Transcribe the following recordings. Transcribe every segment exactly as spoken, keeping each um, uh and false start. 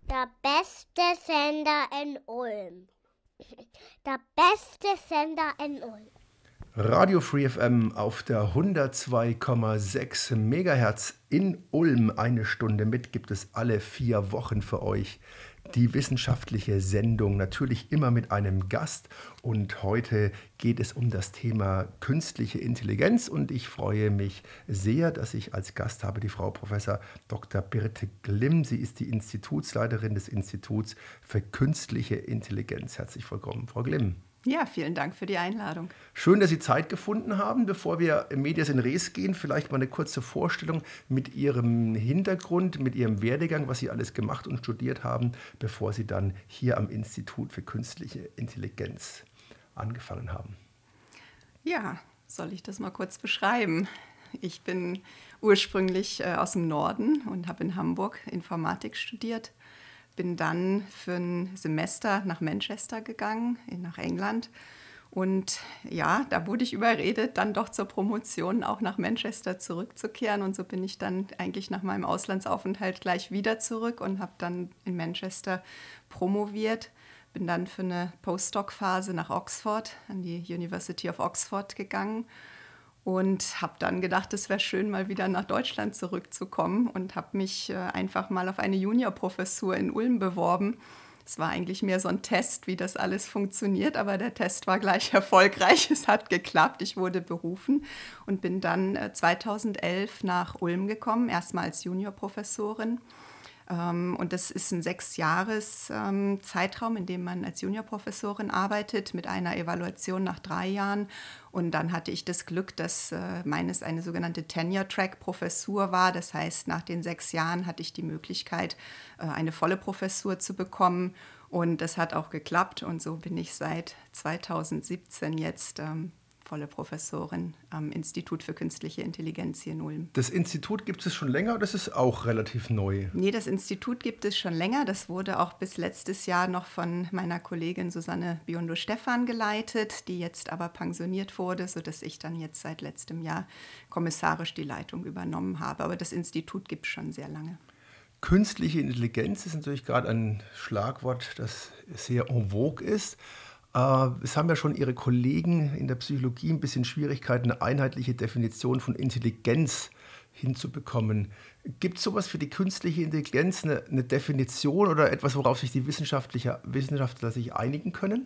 Der beste Sender in Ulm. Der beste Sender in Ulm. Radio Free F M auf der hundertzwei Komma sechs Megahertz in Ulm. Eine Stunde mit gibt es alle vier Wochen für euch. Die wissenschaftliche Sendung, natürlich immer mit einem Gast. Und heute geht es um das Thema künstliche Intelligenz. Und ich freue mich sehr, dass ich als Gast habe die Frau Professor Doktor Birte Glimm. Sie ist die Institutsleiterin des Instituts für künstliche Intelligenz. Herzlich willkommen, Frau Glimm. Ja, vielen Dank für die Einladung. Schön, dass Sie Zeit gefunden haben. Bevor wir in Medias in Res gehen, vielleicht mal eine kurze Vorstellung mit Ihrem Hintergrund, mit Ihrem Werdegang, was Sie alles gemacht und studiert haben, bevor Sie dann hier am Institut für künstliche Intelligenz angefangen haben. Ja, soll ich das mal kurz beschreiben? Ich bin ursprünglich äh, aus dem Norden und habe in Hamburg Informatik studiert. Bin dann für ein Semester nach Manchester gegangen, nach England. Und ja, da wurde ich überredet, dann doch zur Promotion auch nach Manchester zurückzukehren. Und so bin ich dann eigentlich nach meinem Auslandsaufenthalt gleich wieder zurück und habe dann in Manchester promoviert. Bin dann für eine Postdoc-Phase nach Oxford, an die University of Oxford gegangen. Und habe dann gedacht, es wäre schön, mal wieder nach Deutschland zurückzukommen und habe mich äh, einfach mal auf eine Juniorprofessur in Ulm beworben. Es war eigentlich mehr so ein Test, wie das alles funktioniert, aber der Test war gleich erfolgreich. Es hat geklappt, ich wurde berufen und bin dann äh, zweitausendelf nach Ulm gekommen, erstmal als Juniorprofessorin. Und das ist ein Sechs-Jahres-Zeitraum, in dem man als Juniorprofessorin arbeitet, mit einer Evaluation nach drei Jahren. Und dann hatte ich das Glück, dass meines eine sogenannte Tenure-Track-Professur war. Das heißt, nach den sechs Jahren hatte ich die Möglichkeit, eine volle Professur zu bekommen. Und das hat auch geklappt. Und so bin ich seit zweitausendsiebzehn jetzt volle Professorin am Institut für künstliche Intelligenz hier in Ulm. Das Institut gibt es schon länger oder das ist auch relativ neu? Nee, das Institut gibt es schon länger. Das wurde auch bis letztes Jahr noch von meiner Kollegin Susanne Biondo-Stephan geleitet, die jetzt aber pensioniert wurde, sodass ich dann jetzt seit letztem Jahr kommissarisch die Leitung übernommen habe. Aber das Institut gibt es schon sehr lange. Künstliche Intelligenz ist natürlich gerade ein Schlagwort, das sehr en vogue ist. Es haben ja schon Ihre Kollegen in der Psychologie ein bisschen Schwierigkeiten, eine einheitliche Definition von Intelligenz hinzubekommen. Gibt es sowas für die künstliche Intelligenz, eine, eine Definition oder etwas, worauf sich die Wissenschaftler, Wissenschaftler sich einigen können?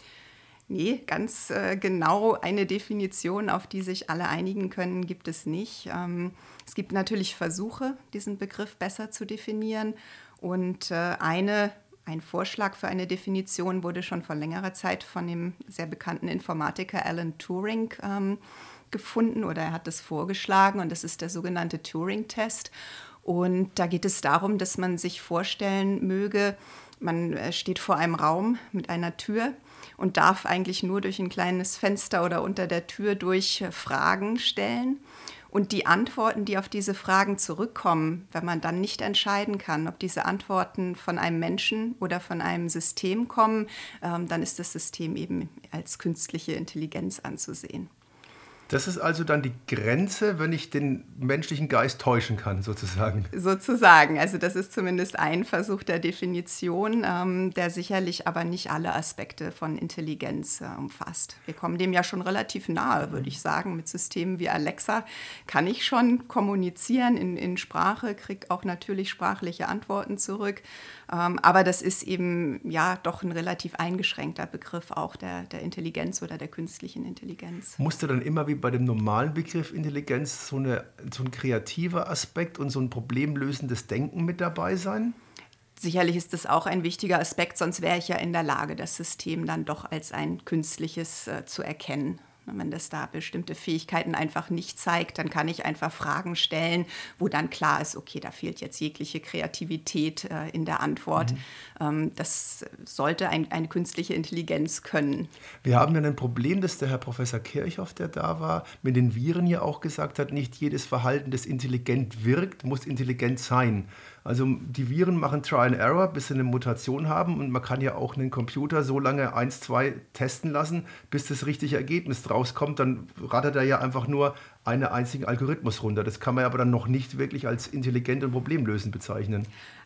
Nee, ganz äh, genau eine Definition, auf die sich alle einigen können, gibt es nicht. Ähm, es gibt natürlich Versuche, diesen Begriff besser zu definieren. Und äh, eine Ein Vorschlag für eine Definition wurde schon vor längerer Zeit von dem sehr bekannten Informatiker Alan Turing ähm, gefunden oder er hat es vorgeschlagen und das ist der sogenannte Turing-Test. Und da geht es darum, dass man sich vorstellen möge, man steht vor einem Raum mit einer Tür und darf eigentlich nur durch ein kleines Fenster oder unter der Tür durch Fragen stellen. Und die Antworten, die auf diese Fragen zurückkommen, wenn man dann nicht entscheiden kann, ob diese Antworten von einem Menschen oder von einem System kommen, ähm, dann ist das System eben als künstliche Intelligenz anzusehen. Das ist also dann die Grenze, wenn ich den menschlichen Geist täuschen kann, sozusagen. Sozusagen. Also das ist zumindest ein Versuch der Definition, ähm, der sicherlich aber nicht alle Aspekte von Intelligenz äh, umfasst. Wir kommen dem ja schon relativ nahe, würde ich sagen. Mit Systemen wie Alexa kann ich schon kommunizieren in, in Sprache, kriege auch natürlich sprachliche Antworten zurück. Ähm, aber das ist eben ja doch ein relativ eingeschränkter Begriff auch der, der Intelligenz oder der künstlichen Intelligenz. Musste dann immer wie bei dem normalen Begriff Intelligenz so, eine, so ein kreativer Aspekt und so ein problemlösendes Denken mit dabei sein? Sicherlich ist das auch ein wichtiger Aspekt, sonst wäre ich ja in der Lage, das System dann doch als ein künstliches äh, zu erkennen. Wenn das da bestimmte Fähigkeiten einfach nicht zeigt, dann kann ich einfach Fragen stellen, wo dann klar ist, okay, da fehlt jetzt jegliche Kreativität äh, in der Antwort. Mhm. Ähm, das sollte ein, eine künstliche Intelligenz können. Wir haben ja ein Problem, dass der Herr Professor Kirchhoff, der da war, mit den Viren ja auch gesagt hat, nicht jedes Verhalten, das intelligent wirkt, muss intelligent sein. Also die Viren machen Try and Error, bis sie eine Mutation haben und man kann ja auch einen Computer so lange eins, zwei testen lassen, bis das richtige Ergebnis rauskommt. Dann rattert er ja einfach nur einen einzigen Algorithmus runter. Das kann man aber dann noch nicht wirklich als intelligent und problemlösend bezeichnen.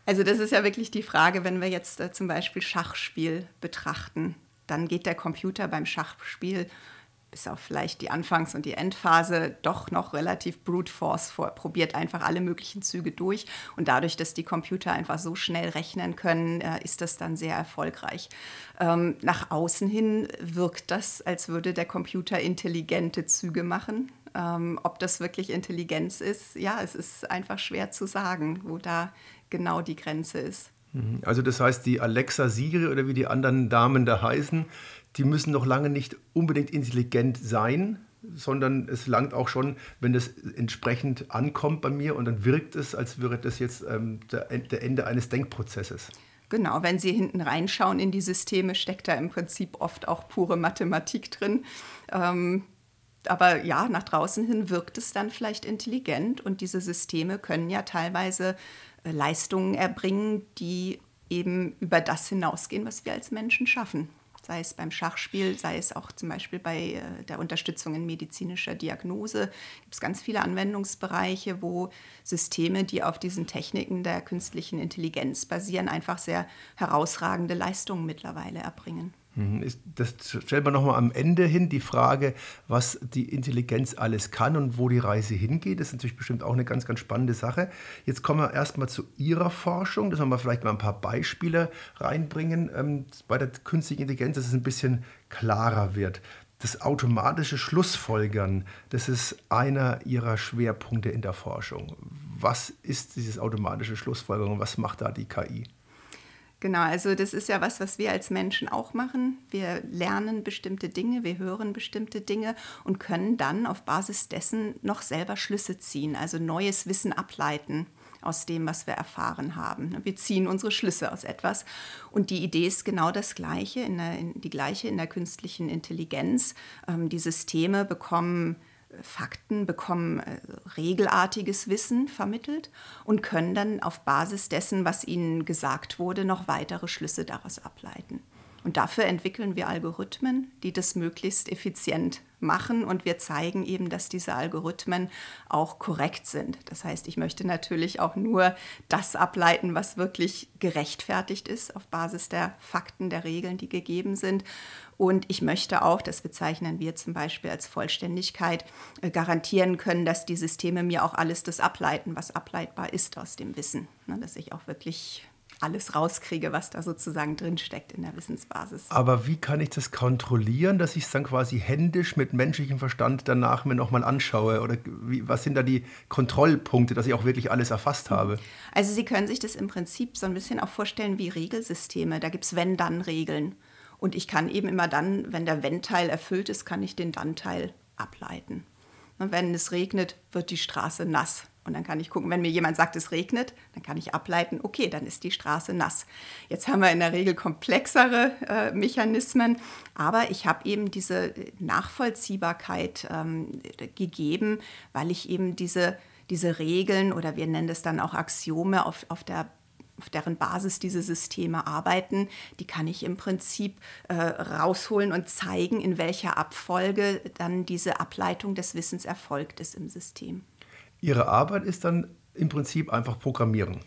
Also das ist ja wirklich die Frage, wenn wir jetzt äh, zum Beispiel Schachspiel betrachten, dann geht der Computer beim Schachspiel bis auf vielleicht die Anfangs- und die Endphase doch noch relativ brute force vor, probiert einfach alle möglichen Züge durch. Und dadurch, dass die Computer einfach so schnell rechnen können, äh, ist das dann sehr erfolgreich. Ähm, nach außen hin wirkt das, als würde der Computer intelligente Züge machen. Ähm, ob das wirklich Intelligenz ist, ja, es ist einfach schwer zu sagen, wo da genau die Grenze ist. Also das heißt, die Alexa, Siri oder wie die anderen Damen da heißen, die müssen noch lange nicht unbedingt intelligent sein, sondern es langt auch schon, wenn das entsprechend ankommt bei mir und dann wirkt es, als wäre das jetzt ähm, der, der Ende eines Denkprozesses. Genau, wenn Sie hinten reinschauen in die Systeme, steckt da im Prinzip oft auch pure Mathematik drin. Ähm, aber ja, nach draußen hin wirkt es dann vielleicht intelligent und diese Systeme können ja teilweise äh, Leistungen erbringen, die eben über das hinausgehen, was wir als Menschen schaffen. Sei es beim Schachspiel, sei es auch zum Beispiel bei äh, der Unterstützung in medizinischer Diagnose. Gibt es ganz viele Anwendungsbereiche, wo Systeme, die auf diesen Techniken der künstlichen Intelligenz basieren, einfach sehr herausragende Leistungen mittlerweile erbringen. Das stellt man nochmal am Ende hin, die Frage, was die Intelligenz alles kann und wo die Reise hingeht. Das ist natürlich bestimmt auch eine ganz, ganz spannende Sache. Jetzt kommen wir erstmal zu Ihrer Forschung, dass wir mal vielleicht mal ein paar Beispiele reinbringen ähm, bei der künstlichen Intelligenz, dass es ein bisschen klarer wird. Das automatische Schlussfolgern, das ist einer Ihrer Schwerpunkte in der Forschung. Was ist dieses automatische Schlussfolgern und was macht da die K I? Genau, also das ist ja was, was wir als Menschen auch machen. Wir lernen bestimmte Dinge, wir hören bestimmte Dinge und können dann auf Basis dessen noch selber Schlüsse ziehen, also neues Wissen ableiten aus dem, was wir erfahren haben. Wir ziehen unsere Schlüsse aus etwas und die Idee ist genau das Gleiche, in der, in, die gleiche in der künstlichen Intelligenz. Ähm, die Systeme bekommen Fakten, bekommen äh, regelartiges Wissen vermittelt und können dann auf Basis dessen, was ihnen gesagt wurde, noch weitere Schlüsse daraus ableiten. Und dafür entwickeln wir Algorithmen, die das möglichst effizient machen. Und wir zeigen eben, dass diese Algorithmen auch korrekt sind. Das heißt, ich möchte natürlich auch nur das ableiten, was wirklich gerechtfertigt ist auf Basis der Fakten, der Regeln, die gegeben sind. Und ich möchte auch, das bezeichnen wir zum Beispiel als Vollständigkeit, garantieren können, dass die Systeme mir auch alles das ableiten, was ableitbar ist aus dem Wissen. Dass ich auch wirklich alles rauskriege, was da sozusagen drinsteckt in der Wissensbasis. Aber wie kann ich das kontrollieren, dass ich es dann quasi händisch mit menschlichem Verstand danach mir nochmal anschaue? Oder wie, was sind da die Kontrollpunkte, dass ich auch wirklich alles erfasst habe? Also Sie können sich das im Prinzip so ein bisschen auch vorstellen wie Regelsysteme. Da gibt es Wenn-Dann-Regeln. Und ich kann eben immer dann, wenn der Wenn-Teil erfüllt ist, kann ich den Dann-Teil ableiten. Und wenn es regnet, wird die Straße nass. Und dann kann ich gucken, wenn mir jemand sagt, es regnet, dann kann ich ableiten, okay, dann ist die Straße nass. Jetzt haben wir in der Regel komplexere äh, Mechanismen, aber ich habe eben diese Nachvollziehbarkeit ähm, gegeben, weil ich eben diese, diese Regeln oder wir nennen das dann auch Axiome auf, auf der auf deren Basis diese Systeme arbeiten, die kann ich im Prinzip äh, rausholen und zeigen, in welcher Abfolge dann diese Ableitung des Wissens erfolgt ist im System. Ihre Arbeit ist dann im Prinzip einfach Programmieren.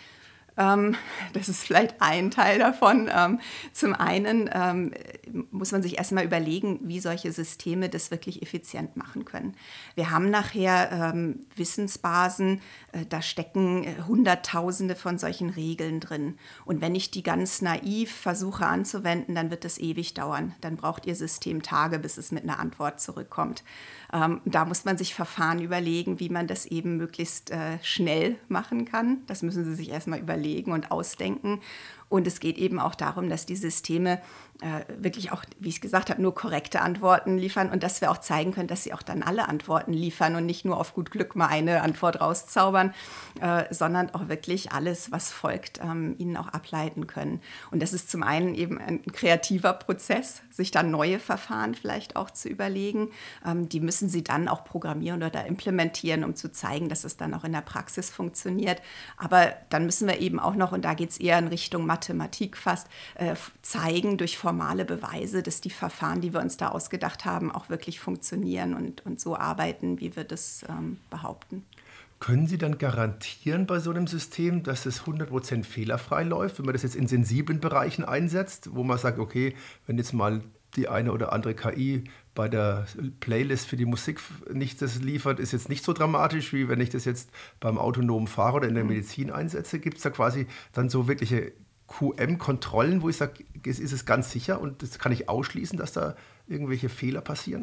Ähm, das ist vielleicht ein Teil davon. Ähm, zum einen ähm, muss man sich erstmal überlegen, wie solche Systeme das wirklich effizient machen können. Wir haben nachher ähm, Wissensbasen, äh, da stecken äh, Hunderttausende von solchen Regeln drin. Und wenn ich die ganz naiv versuche anzuwenden, dann wird das ewig dauern. Dann braucht Ihr System Tage, bis es mit einer Antwort zurückkommt. Ähm, da muss man sich Verfahren überlegen, wie man das eben möglichst äh, schnell machen kann. Das müssen Sie sich erstmal überlegen und ausdenken. Und es geht eben auch darum, dass die Systeme äh, wirklich auch, wie ich gesagt habe, nur korrekte Antworten liefern und dass wir auch zeigen können, dass sie auch dann alle Antworten liefern und nicht nur auf gut Glück mal eine Antwort rauszaubern, äh, sondern auch wirklich alles, was folgt, ähm, ihnen auch ableiten können. Und das ist zum einen eben ein kreativer Prozess, sich dann neue Verfahren vielleicht auch zu überlegen. Ähm, die müssen sie dann auch programmieren oder implementieren, um zu zeigen, dass es dann auch in der Praxis funktioniert. Aber dann müssen wir eben auch noch, und da geht es eher in Richtung Mathematik fast, äh, zeigen durch formale Beweise, dass die Verfahren, die wir uns da ausgedacht haben, auch wirklich funktionieren und, und so arbeiten, wie wir das ähm, behaupten. Können Sie dann garantieren bei so einem System, dass es hundert Prozent fehlerfrei läuft, wenn man das jetzt in sensiblen Bereichen einsetzt, wo man sagt, okay, wenn jetzt mal die eine oder andere K I bei der Playlist für die Musik nicht das liefert, ist jetzt nicht so dramatisch, wie wenn ich das jetzt beim autonomen Fahrer oder in der Medizin einsetze. Gibt es da quasi dann so wirkliche Q M-Kontrollen, wo ich sage, ist es ganz sicher und das kann ich ausschließen, dass da irgendwelche Fehler passieren?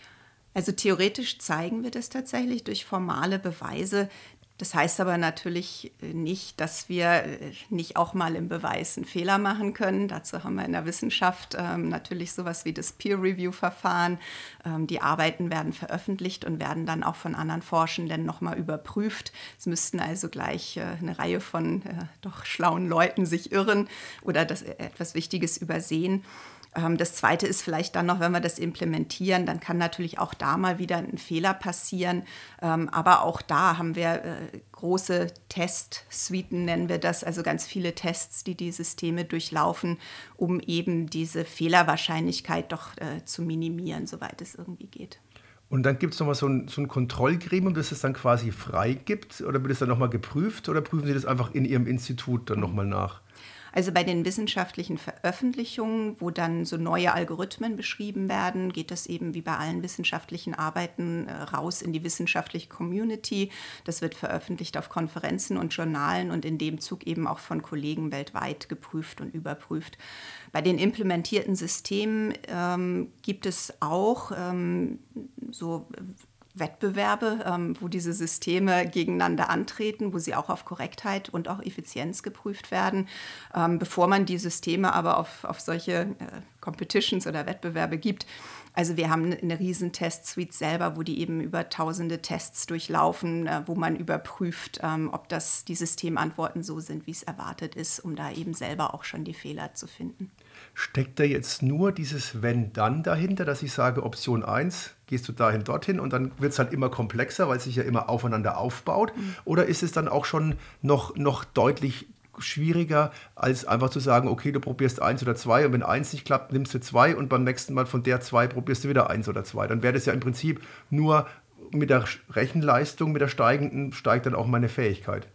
Also theoretisch zeigen wir das tatsächlich durch formale Beweise. Das heißt aber natürlich nicht, dass wir nicht auch mal im Beweis einen Fehler machen können. Dazu haben wir in der Wissenschaft ähm, natürlich sowas wie das Peer-Review-Verfahren. Ähm, die Arbeiten werden veröffentlicht und werden dann auch von anderen Forschenden nochmal überprüft. Es müssten also gleich äh, eine Reihe von äh, doch schlauen Leuten sich irren oder das etwas Wichtiges übersehen. Das Zweite ist vielleicht dann noch, wenn wir das implementieren, dann kann natürlich auch da mal wieder ein Fehler passieren. Aber auch da haben wir große Testsuiten, nennen wir das, also ganz viele Tests, die die Systeme durchlaufen, um eben diese Fehlerwahrscheinlichkeit doch zu minimieren, soweit es irgendwie geht. Und dann gibt es nochmal so ein, so ein Kontrollgremium, das es dann quasi frei gibt? Oder wird es dann nochmal geprüft? Oder prüfen Sie das einfach in Ihrem Institut dann nochmal nach? Also bei den wissenschaftlichen Veröffentlichungen, wo dann so neue Algorithmen beschrieben werden, geht das eben wie bei allen wissenschaftlichen Arbeiten raus in die wissenschaftliche Community. Das wird veröffentlicht auf Konferenzen und Journalen und in dem Zug eben auch von Kollegen weltweit geprüft und überprüft. Bei den implementierten Systemen ähm, gibt es auch ähm, so Wettbewerbe, ähm, wo diese Systeme gegeneinander antreten, wo sie auch auf Korrektheit und auch Effizienz geprüft werden. Ähm, bevor man die Systeme aber auf, auf solche äh, Competitions oder Wettbewerbe gibt. Also wir haben eine riesen Testsuite selber, wo die eben über tausende Tests durchlaufen, äh, wo man überprüft, ähm, ob das die Systemantworten so sind, wie es erwartet ist, um da eben selber auch schon die Fehler zu finden. Steckt da jetzt nur dieses Wenn-Dann dahinter, dass ich sage, Option eins, gehst du dahin, dorthin und dann wird es halt immer komplexer, weil es sich ja immer aufeinander aufbaut? Mhm. Oder ist es dann auch schon noch, noch deutlich schwieriger, als einfach zu sagen, okay, du probierst eins oder zwei und wenn eins nicht klappt, nimmst du zwei und beim nächsten Mal von der zwei probierst du wieder eins oder zwei. Dann wäre das ja im Prinzip nur mit der Rechenleistung, mit der steigenden, steigt dann auch meine Fähigkeit.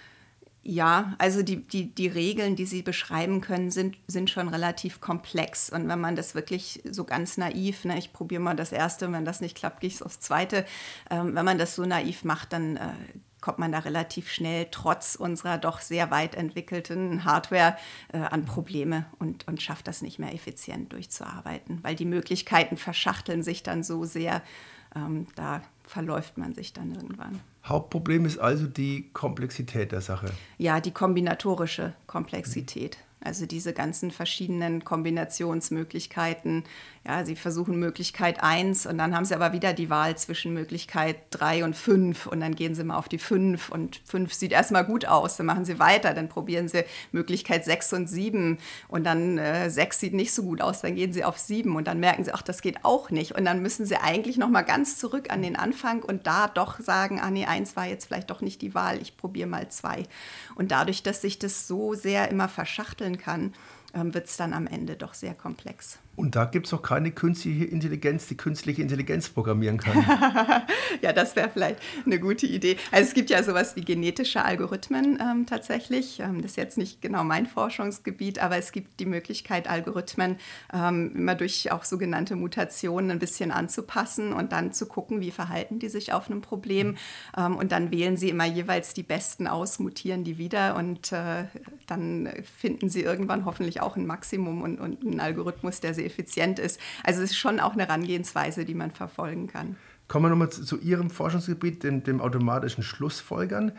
Ja, also die, die, die Regeln, die Sie beschreiben können, sind, sind schon relativ komplex. Und wenn man das wirklich so ganz naiv, ne, ich probiere mal das Erste, und wenn das nicht klappt, gehe ich aufs Zweite, ähm, wenn man das so naiv macht, dann äh, kommt man da relativ schnell trotz unserer doch sehr weit entwickelten Hardware äh, an Probleme und, und schafft das nicht mehr effizient durchzuarbeiten, weil die Möglichkeiten verschachteln sich dann so sehr, ähm, da verläuft man sich dann irgendwann. Hauptproblem ist also die Komplexität der Sache. Ja, die kombinatorische Komplexität. Also diese ganzen verschiedenen Kombinationsmöglichkeiten. Ja, sie versuchen Möglichkeit eins und dann haben sie aber wieder die Wahl zwischen Möglichkeit drei und fünf und dann gehen sie mal auf die fünf und fünf sieht erstmal gut aus, dann machen sie weiter, dann probieren sie Möglichkeit sechs und sieben und dann äh, sechs sieht nicht so gut aus, dann gehen sie auf sieben und dann merken sie, ach, das geht auch nicht und dann müssen sie eigentlich nochmal ganz zurück an den Anfang und da doch sagen, ah nee, eins war jetzt vielleicht doch nicht die Wahl, ich probiere mal zwei. Und dadurch, dass sich das so sehr immer verschachteln kann, wird es dann am Ende doch sehr komplex. Und da gibt es auch keine künstliche Intelligenz, die künstliche Intelligenz programmieren kann. Ja, das wäre vielleicht eine gute Idee. Also es gibt ja sowas wie genetische Algorithmen ähm, tatsächlich. Ähm, das ist jetzt nicht genau mein Forschungsgebiet, aber es gibt die Möglichkeit, Algorithmen ähm, immer durch auch sogenannte Mutationen ein bisschen anzupassen und dann zu gucken, wie verhalten die sich auf einem Problem. Ähm, und dann wählen sie immer jeweils die Besten aus, mutieren die wieder und äh, dann finden sie irgendwann hoffentlich auch ein Maximum und, und einen Algorithmus, der sehr effizient ist. Also es ist schon auch eine Herangehensweise, die man verfolgen kann. Kommen wir nochmal zu, zu Ihrem Forschungsgebiet, dem, dem automatischen Schlussfolgern.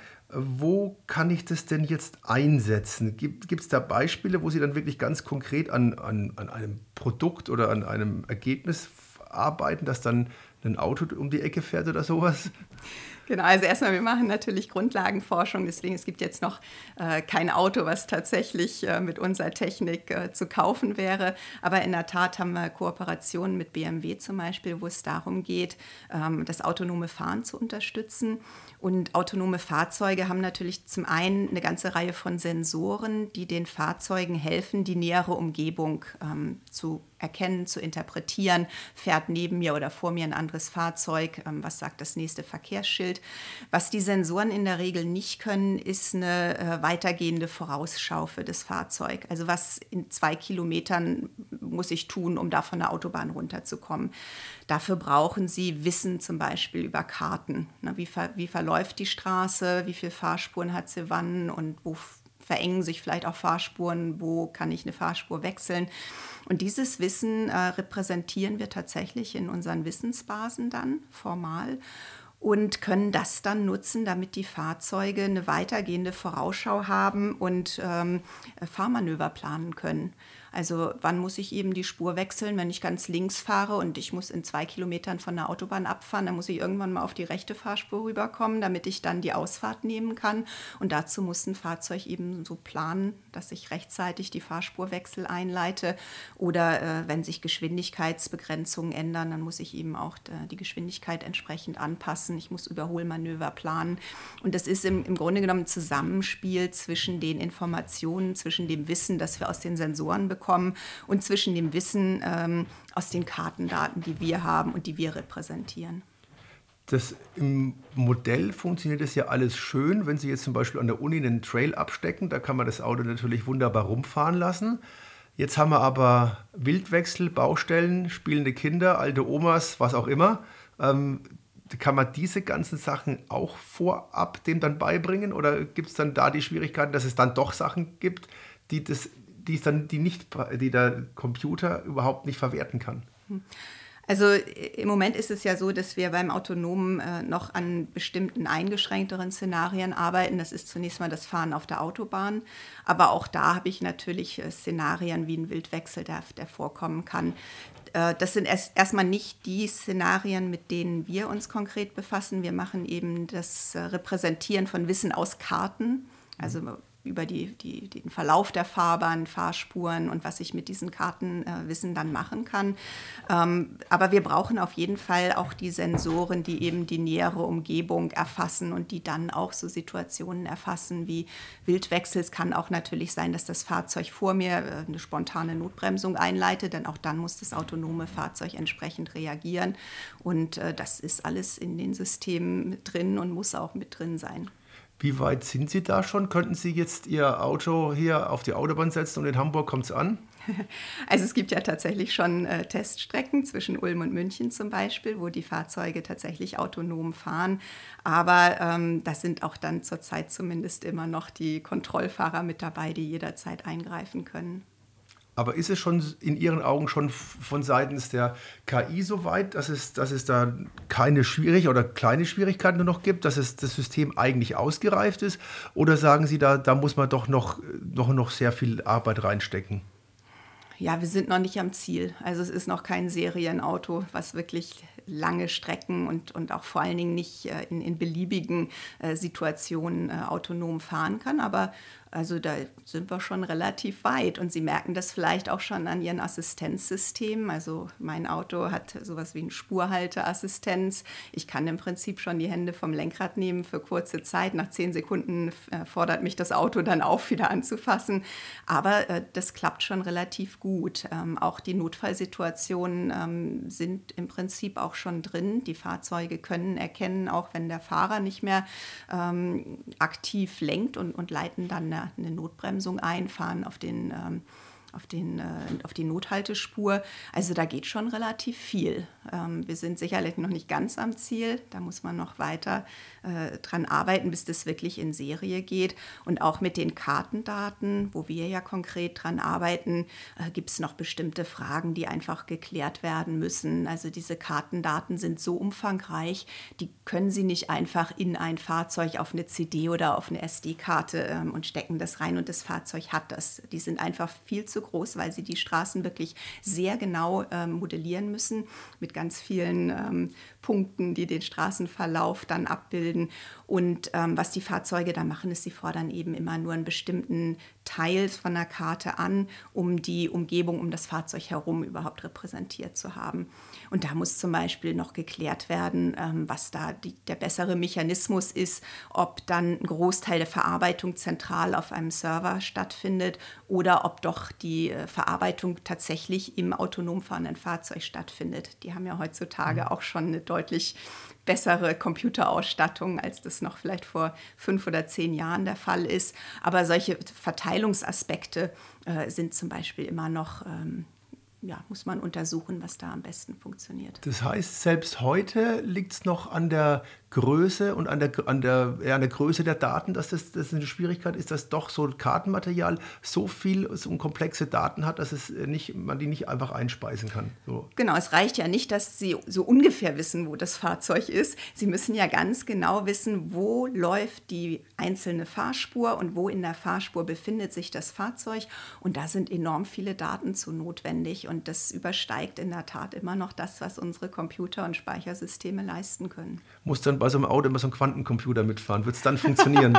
Wo kann ich das denn jetzt einsetzen? Gibt es da Beispiele, wo Sie dann wirklich ganz konkret an, an, an einem Produkt oder an einem Ergebnis arbeiten, das dann ein Auto um die Ecke fährt oder sowas? Genau, also erstmal, wir machen natürlich Grundlagenforschung, deswegen es gibt jetzt noch äh, kein Auto, was tatsächlich äh, mit unserer Technik äh, zu kaufen wäre, aber in der Tat haben wir Kooperationen mit B M W zum Beispiel, wo es darum geht, ähm, das autonome Fahren zu unterstützen. Und autonome Fahrzeuge haben natürlich zum einen eine ganze Reihe von Sensoren, die den Fahrzeugen helfen, die nähere Umgebung ähm, zu erkennen, zu interpretieren. Fährt neben mir oder vor mir ein anderes Fahrzeug? Ähm, was sagt das nächste Verkehrsschild? Was die Sensoren in der Regel nicht können, ist eine äh, weitergehende Vorausschau für das Fahrzeug. Also was in zwei Kilometern muss ich tun, um da von der Autobahn runterzukommen. Dafür brauchen sie Wissen zum Beispiel über Karten. Na, wie, ver, wie verläuft die Straße, wie viele Fahrspuren hat sie wann und wo verengen sich vielleicht auch Fahrspuren, wo kann ich eine Fahrspur wechseln. Und dieses Wissen äh, repräsentieren wir tatsächlich in unseren Wissensbasen dann formal und können das dann nutzen, damit die Fahrzeuge eine weitergehende Vorausschau haben und ähm, Fahrmanöver planen können. Also wann muss ich eben die Spur wechseln, wenn ich ganz links fahre und ich muss in zwei Kilometern von der Autobahn abfahren, dann muss ich irgendwann mal auf die rechte Fahrspur rüberkommen, damit ich dann die Ausfahrt nehmen kann. Und dazu muss ein Fahrzeug eben so planen, dass ich rechtzeitig die Fahrspurwechsel einleite. Oder äh, wenn sich Geschwindigkeitsbegrenzungen ändern, dann muss ich eben auch äh, die Geschwindigkeit entsprechend anpassen. Ich muss Überholmanöver planen. Und das ist im, im Grunde genommen ein Zusammenspiel zwischen den Informationen, zwischen dem Wissen, das wir aus den Sensoren bekommen, und zwischen dem Wissen ähm, aus den Kartendaten, die wir haben und die wir repräsentieren. Das, im Modell funktioniert das ja alles schön. Wenn Sie jetzt zum Beispiel an der Uni einen Trail abstecken, da kann man das Auto natürlich wunderbar rumfahren lassen. Jetzt haben wir aber Wildwechsel, Baustellen, spielende Kinder, alte Omas, was auch immer. Ähm, kann man diese ganzen Sachen auch vorab dem dann beibringen? Oder gibt es dann da die Schwierigkeiten, dass es dann doch Sachen gibt, die das die ist dann die nicht, die der Computer überhaupt nicht verwerten kann? Also im Moment ist es ja so, dass wir beim Autonomen äh, noch an bestimmten eingeschränkteren Szenarien arbeiten. Das ist zunächst mal das Fahren auf der Autobahn. Aber auch da habe ich natürlich äh, Szenarien wie ein Wildwechsel, der, der vorkommen kann. Äh, das sind erst, erstmal nicht die Szenarien, mit denen wir uns konkret befassen. Wir machen eben das äh, Repräsentieren von Wissen aus Karten. Also über die, die, den Verlauf der Fahrbahn, Fahrspuren und was ich mit diesen Kartenwissen äh, dann machen kann. Ähm, aber wir brauchen auf jeden Fall auch die Sensoren, die eben die nähere Umgebung erfassen und die dann auch so Situationen erfassen wie Wildwechsel. Es kann auch natürlich sein, dass das Fahrzeug vor mir äh, eine spontane Notbremsung einleitet, denn auch dann muss das autonome Fahrzeug entsprechend reagieren. Und äh, das ist alles in den Systemen mit drin und muss auch mit drin sein. Wie weit sind Sie da schon? Könnten Sie jetzt Ihr Auto hier auf die Autobahn setzen und in Hamburg kommt es an? Also es gibt ja tatsächlich schon äh, Teststrecken zwischen Ulm und München zum Beispiel, wo die Fahrzeuge tatsächlich autonom fahren. Aber ähm, da sind auch dann zurzeit zumindest immer noch die Kontrollfahrer mit dabei, die jederzeit eingreifen können. Aber ist es schon in Ihren Augen schon von seitens der K I so weit, dass es, dass es da keine schwierig oder kleine Schwierigkeiten nur noch gibt, dass es das System eigentlich ausgereift ist? Oder sagen Sie, da, da muss man doch noch, noch, noch sehr viel Arbeit reinstecken? Ja, wir sind noch nicht am Ziel. Also es ist noch kein Serienauto, was wirklich lange Strecken und, und auch vor allen Dingen nicht äh, in, in beliebigen äh, Situationen äh, autonom fahren kann. Aber also da sind wir schon relativ weit. Und Sie merken das vielleicht auch schon an Ihren Assistenzsystemen. Also mein Auto hat sowas wie eine Spurhalteassistenz. Ich kann im Prinzip schon die Hände vom Lenkrad nehmen für kurze Zeit. Nach zehn Sekunden äh, fordert mich das Auto dann auf, wieder anzufassen. Aber äh, das klappt schon relativ gut. Ähm, auch die Notfallsituationen ähm, sind im Prinzip auch schon drin. Die Fahrzeuge können erkennen, auch wenn der Fahrer nicht mehr ähm, aktiv lenkt und, und leiten dann eine eine Notbremsung einfahren auf den, ähm, auf den, äh, auf die Nothaltespur. Also da geht schon relativ viel. Ähm, wir sind sicherlich noch nicht ganz am Ziel. Da muss man noch weiter äh, dran arbeiten, bis das wirklich in Serie geht. Und auch mit den Kartendaten, wo wir ja konkret dran arbeiten, äh, gibt es noch bestimmte Fragen, die einfach geklärt werden müssen. Also diese Kartendaten sind so umfangreich, die können Sie nicht einfach in ein Fahrzeug auf eine C D oder auf eine S D-Karte ähm, und stecken das rein und das Fahrzeug hat das. Die sind einfach viel zu groß, weil sie die Straßen wirklich sehr genau ähm, modellieren müssen, mit ganz vielen ähm, Punkten, die den Straßenverlauf dann abbilden. Und ähm, was die Fahrzeuge da machen, ist, sie fordern eben immer nur einen bestimmten Teil von der Karte an, um die Umgebung um das Fahrzeug herum überhaupt repräsentiert zu haben. Und da muss zum Beispiel noch geklärt werden, ähm, was da die, der bessere Mechanismus ist, ob dann ein Großteil der Verarbeitung zentral auf einem Server stattfindet oder ob doch die die Verarbeitung tatsächlich im autonom fahrenden Fahrzeug stattfindet. Die haben ja heutzutage auch schon eine deutlich bessere Computerausstattung, als das noch vielleicht vor fünf oder zehn Jahren der Fall ist. Aber solche Verteilungsaspekte äh, sind zum Beispiel immer noch, ähm, ja, muss man untersuchen, was da am besten funktioniert. Das heißt, selbst heute liegt es noch an der Größe und an der, an der, ja, an der Größe der Daten, dass das, das eine Schwierigkeit ist, dass doch so Kartenmaterial so viel, so komplexe Daten hat, dass es nicht, man die nicht einfach einspeisen kann. So. Genau, es reicht ja nicht, dass Sie so ungefähr wissen, wo das Fahrzeug ist. Sie müssen ja ganz genau wissen, wo läuft die einzelne Fahrspur und wo in der Fahrspur befindet sich das Fahrzeug. Und da sind enorm viele Daten zu notwendig. Und das übersteigt in der Tat immer noch das, was unsere Computer- und Speichersysteme leisten können. Muss dann bei so einem Auto immer so ein Quantencomputer mitfahren? Wird es dann funktionieren?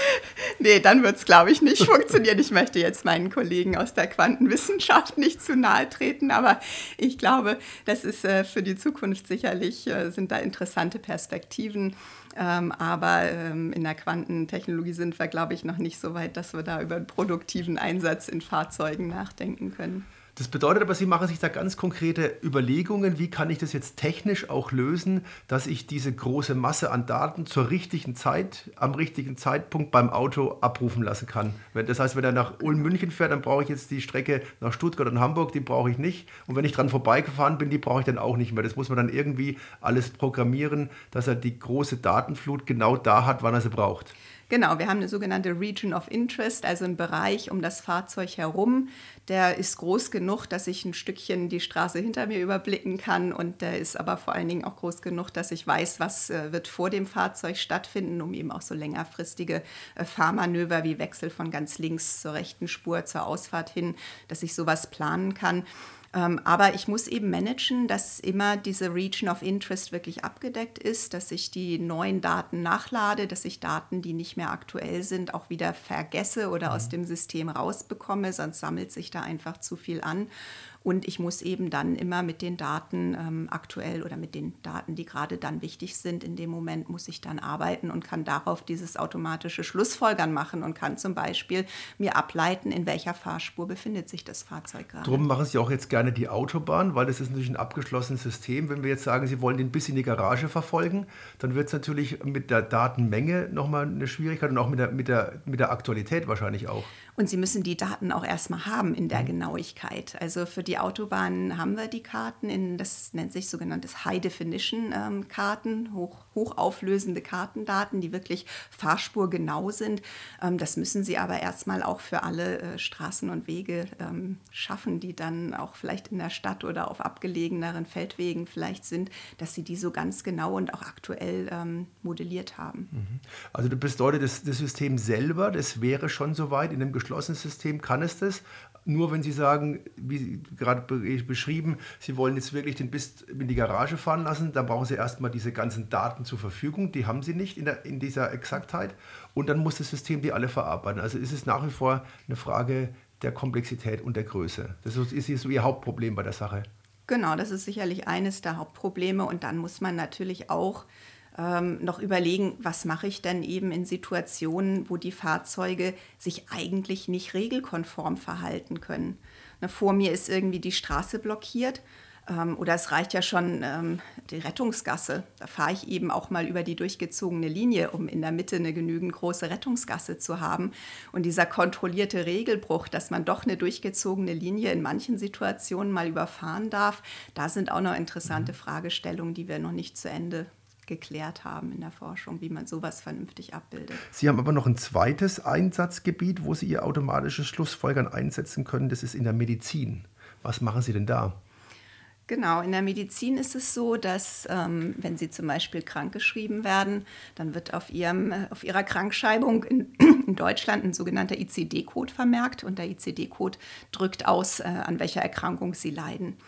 Nee, dann wird es, glaube ich, nicht funktionieren. Ich möchte jetzt meinen Kollegen aus der Quantenwissenschaft nicht zu nahe treten, aber ich glaube, das ist äh, für die Zukunft sicherlich, äh, sind da interessante Perspektiven. Ähm, aber ähm, in der Quantentechnologie sind wir, glaube ich, noch nicht so weit, dass wir da über einen produktiven Einsatz in Fahrzeugen nachdenken können. Das bedeutet aber, Sie machen sich da ganz konkrete Überlegungen, wie kann ich das jetzt technisch auch lösen, dass ich diese große Masse an Daten zur richtigen Zeit, am richtigen Zeitpunkt beim Auto abrufen lassen kann. Das heißt, wenn er nach Ulm-München fährt, dann brauche ich jetzt die Strecke nach Stuttgart und Hamburg, die brauche ich nicht. Und wenn ich dran vorbeigefahren bin, die brauche ich dann auch nicht mehr. Das muss man dann irgendwie alles programmieren, dass er die große Datenflut genau da hat, wann er sie braucht. Genau, wir haben eine sogenannte Region of Interest, also einen Bereich um das Fahrzeug herum. Der ist groß genug, dass ich ein Stückchen die Straße hinter mir überblicken kann, und der ist aber vor allen Dingen auch groß genug, dass ich weiß, was äh, wird vor dem Fahrzeug stattfinden, um eben auch so längerfristige äh, Fahrmanöver wie Wechsel von ganz links zur rechten Spur zur Ausfahrt hin, dass ich sowas planen kann. Aber ich muss eben managen, dass immer diese Region of Interest wirklich abgedeckt ist, dass ich die neuen Daten nachlade, dass ich Daten, die nicht mehr aktuell sind, auch wieder vergesse oder aus dem System rausbekomme, sonst sammelt sich da einfach zu viel an. Und ich muss eben dann immer mit den Daten ähm, aktuell oder mit den Daten, die gerade dann wichtig sind, in dem Moment muss ich dann arbeiten und kann darauf dieses automatische Schlussfolgern machen und kann zum Beispiel mir ableiten, in welcher Fahrspur befindet sich das Fahrzeug gerade. Darum machen Sie auch jetzt gerne die Autobahn, weil das ist natürlich ein abgeschlossenes System. Wenn wir jetzt sagen, Sie wollen den bis in die Garage verfolgen, dann wird es natürlich mit der Datenmenge nochmal eine Schwierigkeit und auch mit der, mit der, mit der Aktualität wahrscheinlich auch. Und Sie müssen die Daten auch erstmal haben in der Genauigkeit. Also für die Autobahnen haben wir die Karten, in, das nennt sich sogenanntes High-Definition-Karten, hoch, hochauflösende Kartendaten, die wirklich fahrspurgenau sind. Ähm, das müssen Sie aber erstmal auch für alle äh, Straßen und Wege ähm, schaffen, die dann auch vielleicht in der Stadt oder auf abgelegeneren Feldwegen vielleicht sind, dass Sie die so ganz genau und auch aktuell ähm, modelliert haben. Also das bedeutet, das, das System selber, das wäre schon soweit, in einem geschlossenen System kann es das. Nur wenn Sie sagen, wie Sie gerade beschrieben, Sie wollen jetzt wirklich den bis in die Garage fahren lassen, dann brauchen Sie erstmal diese ganzen Daten zur Verfügung, die haben Sie nicht in, der, in dieser Exaktheit, und dann muss das System die alle verarbeiten. Also ist es nach wie vor eine Frage der Komplexität und der Größe. Das ist so Ihr Hauptproblem bei der Sache. Genau, das ist sicherlich eines der Hauptprobleme, und dann muss man natürlich auch Ähm, noch überlegen, was mache ich denn eben in Situationen, wo die Fahrzeuge sich eigentlich nicht regelkonform verhalten können. Na, vor mir ist irgendwie die Straße blockiert, ähm, oder es reicht ja schon ähm, die Rettungsgasse. Da fahre ich eben auch mal über die durchgezogene Linie, um in der Mitte eine genügend große Rettungsgasse zu haben. Und dieser kontrollierte Regelbruch, dass man doch eine durchgezogene Linie in manchen Situationen mal überfahren darf, da sind auch noch interessante Fragestellungen, die wir noch nicht zu Ende geklärt haben in der Forschung, wie man sowas vernünftig abbildet. Sie haben aber noch ein zweites Einsatzgebiet, wo Sie Ihr automatisches Schlussfolgern einsetzen können. Das ist in der Medizin. Was machen Sie denn da? Genau, in der Medizin ist es so, dass ähm, wenn Sie zum Beispiel krankgeschrieben werden, dann wird auf, ihrem, auf Ihrer Krankschreibung in, in Deutschland ein sogenannter I C D-Code vermerkt, und der I C D-Code drückt aus, äh, an welcher Erkrankung Sie leiden.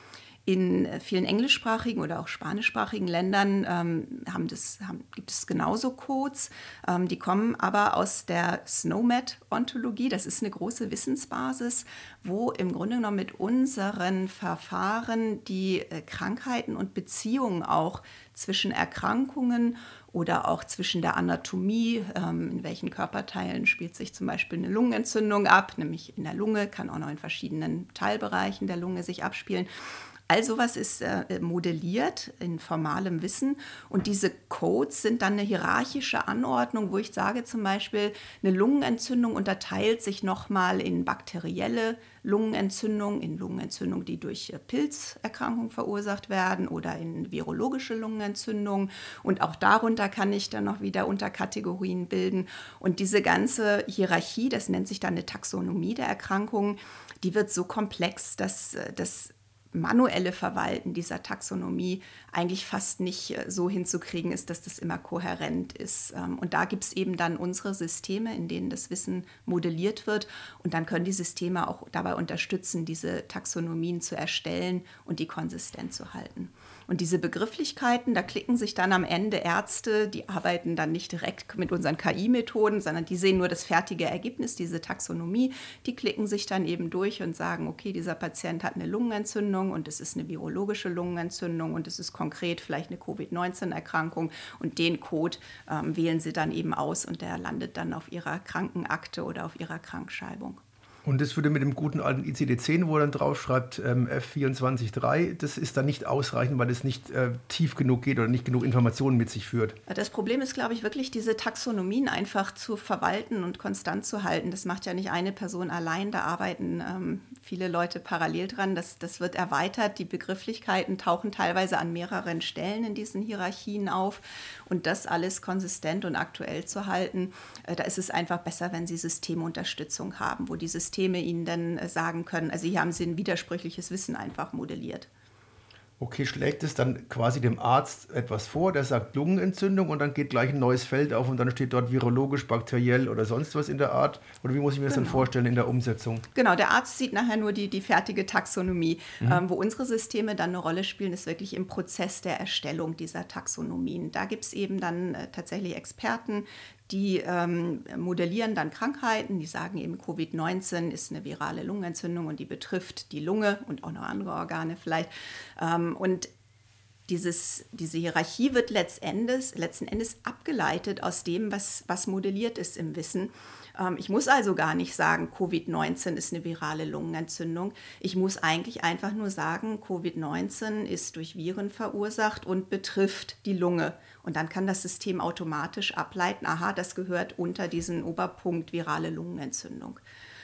In vielen englischsprachigen oder auch spanischsprachigen Ländern ähm, haben das, haben, gibt es genauso Codes. Ähm, die kommen aber aus der SNOMED-Ontologie. Das ist eine große Wissensbasis, wo im Grunde genommen mit unseren Verfahren die äh, Krankheiten und Beziehungen auch zwischen Erkrankungen oder auch zwischen der Anatomie, ähm, in welchen Körperteilen spielt sich zum Beispiel eine Lungenentzündung ab, nämlich in der Lunge, kann auch noch in verschiedenen Teilbereichen der Lunge sich abspielen. All sowas ist äh, modelliert in formalem Wissen und diese Codes sind dann eine hierarchische Anordnung, wo ich sage zum Beispiel, eine Lungenentzündung unterteilt sich nochmal in bakterielle Lungenentzündung, in Lungenentzündung, die durch äh, Pilzerkrankungen verursacht werden oder in virologische Lungenentzündung und auch darunter kann ich dann noch wieder Unterkategorien bilden und diese ganze Hierarchie, das nennt sich dann eine Taxonomie der Erkrankungen, die wird so komplex, dass das manuelle Verwalten dieser Taxonomie eigentlich fast nicht so hinzukriegen ist, dass das immer kohärent ist. Und da gibt es eben dann unsere Systeme, in denen das Wissen modelliert wird. Und dann können die Systeme auch dabei unterstützen, diese Taxonomien zu erstellen und die konsistent zu halten. Und diese Begrifflichkeiten, da klicken sich dann am Ende Ärzte, die arbeiten dann nicht direkt mit unseren K I-Methoden, sondern die sehen nur das fertige Ergebnis, diese Taxonomie. Die klicken sich dann eben durch und sagen, okay, dieser Patient hat eine Lungenentzündung und es ist eine virologische Lungenentzündung und es ist konkret vielleicht eine Covid neunzehn Erkrankung und den Code ähm, wählen sie dann eben aus und der landet dann auf ihrer Krankenakte oder auf ihrer Krankschreibung. Und das würde mit dem guten alten I C D zehn, wo er dann draufschreibt, ähm, F vierundzwanzig Punkt drei, das ist dann nicht ausreichend, weil es nicht äh, tief genug geht oder nicht genug Informationen mit sich führt. Das Problem ist, glaube ich, wirklich diese Taxonomien einfach zu verwalten und konstant zu halten. Das macht ja nicht eine Person allein, da arbeiten ähm, viele Leute parallel dran. Das, das wird erweitert, die Begrifflichkeiten tauchen teilweise an mehreren Stellen in diesen Hierarchien auf. Und das alles konsistent und aktuell zu halten, äh, da ist es einfach besser, wenn Sie Systemunterstützung haben, wo die Systeme Ihnen dann sagen können, also hier haben Sie ein widersprüchliches Wissen einfach modelliert. Okay, schlägt es dann quasi dem Arzt etwas vor, der sagt Lungenentzündung und dann geht gleich ein neues Feld auf und dann steht dort virologisch, bakteriell oder sonst was in der Art? Oder wie muss ich mir das genau. dann vorstellen in der Umsetzung? Genau, der Arzt sieht nachher nur die, die fertige Taxonomie. Mhm. Ähm, wo unsere Systeme dann eine Rolle spielen, ist wirklich im Prozess der Erstellung dieser Taxonomien. Da gibt es eben dann äh, tatsächlich Experten, die ähm, modellieren dann Krankheiten, die sagen eben, Covid neunzehn ist eine virale Lungenentzündung und die betrifft die Lunge und auch noch andere Organe vielleicht. Ähm, und dieses, diese Hierarchie wird letztendlich, letzten Endes abgeleitet aus dem, was, was modelliert ist im Wissen. Ähm, ich muss also gar nicht sagen, Covid neunzehn ist eine virale Lungenentzündung. Ich muss eigentlich einfach nur sagen, Covid neunzehn ist durch Viren verursacht und betrifft die Lunge. Und dann kann das System automatisch ableiten, aha, das gehört unter diesen Oberpunkt virale Lungenentzündung.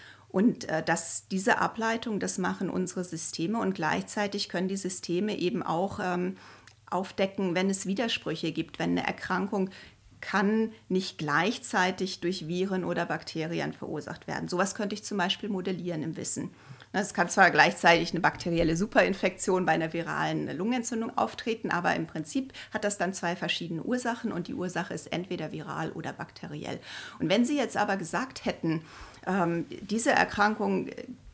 Und äh, das, diese Ableitung, das machen unsere Systeme und gleichzeitig können die Systeme eben auch ähm, aufdecken, wenn es Widersprüche gibt, wenn eine Erkrankung kann nicht gleichzeitig durch Viren oder Bakterien verursacht werden. Sowas könnte ich zum Beispiel modellieren im Wissen. Es kann zwar gleichzeitig eine bakterielle Superinfektion bei einer viralen Lungenentzündung auftreten, aber im Prinzip hat das dann zwei verschiedene Ursachen und die Ursache ist entweder viral oder bakteriell. Und wenn Sie jetzt aber gesagt hätten, ähm, diese Erkrankung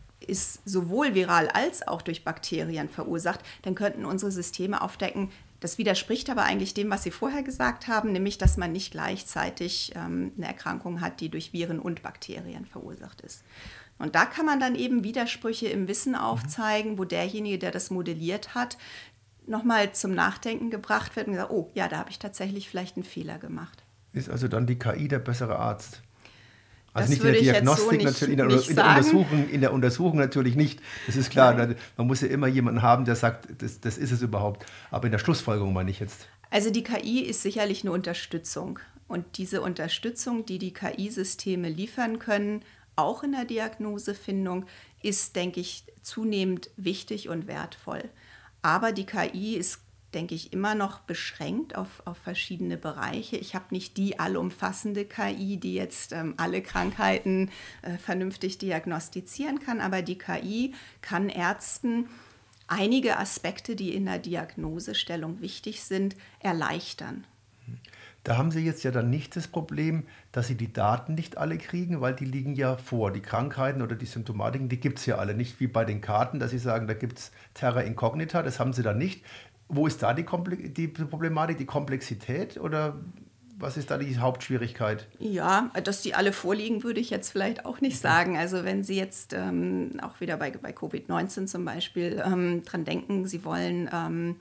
ist sowohl viral als auch durch Bakterien verursacht, dann könnten unsere Systeme aufdecken, das widerspricht aber eigentlich dem, was Sie vorher gesagt haben, nämlich, dass man nicht gleichzeitig ähm, eine Erkrankung hat, die durch Viren und Bakterien verursacht ist. Und da kann man dann eben Widersprüche im Wissen aufzeigen, wo derjenige, der das modelliert hat, nochmal zum Nachdenken gebracht wird und gesagt, oh, ja, da habe ich tatsächlich vielleicht einen Fehler gemacht. Ist also dann die K I der bessere Arzt? Also das nicht in der Diagnostik, so nicht, natürlich, in der, nicht in, der Untersuchung, in der Untersuchung natürlich nicht. Das ist klar, Nein. Man muss ja immer jemanden haben, der sagt, das, das ist es überhaupt. Aber in der Schlussfolgerung meine ich jetzt. Also die K I ist sicherlich eine Unterstützung. Und diese Unterstützung, die die K I-Systeme liefern können, auch in der Diagnosefindung, ist, denke ich, zunehmend wichtig und wertvoll. Aber die K I ist, denke ich, immer noch beschränkt auf, auf verschiedene Bereiche. Ich habe nicht die allumfassende K I, die jetzt ähm, alle Krankheiten äh, vernünftig diagnostizieren kann, aber die K I kann Ärzten einige Aspekte, die in der Diagnosestellung wichtig sind, erleichtern. Da haben Sie jetzt ja dann nicht das Problem, dass Sie die Daten nicht alle kriegen, weil die liegen ja vor. Die Krankheiten oder die Symptomatiken, die gibt es ja alle. Nicht wie bei den Karten, dass Sie sagen, da gibt es Terra Incognita, das haben Sie da nicht. Wo ist da die, Komple- die Problematik, die Komplexität oder was ist da die Hauptschwierigkeit? Ja, dass die alle vorliegen, würde ich jetzt vielleicht auch nicht sagen. Also wenn Sie jetzt ähm, auch wieder bei, bei Covid neunzehn zum Beispiel ähm, dran denken, Sie wollen ähm,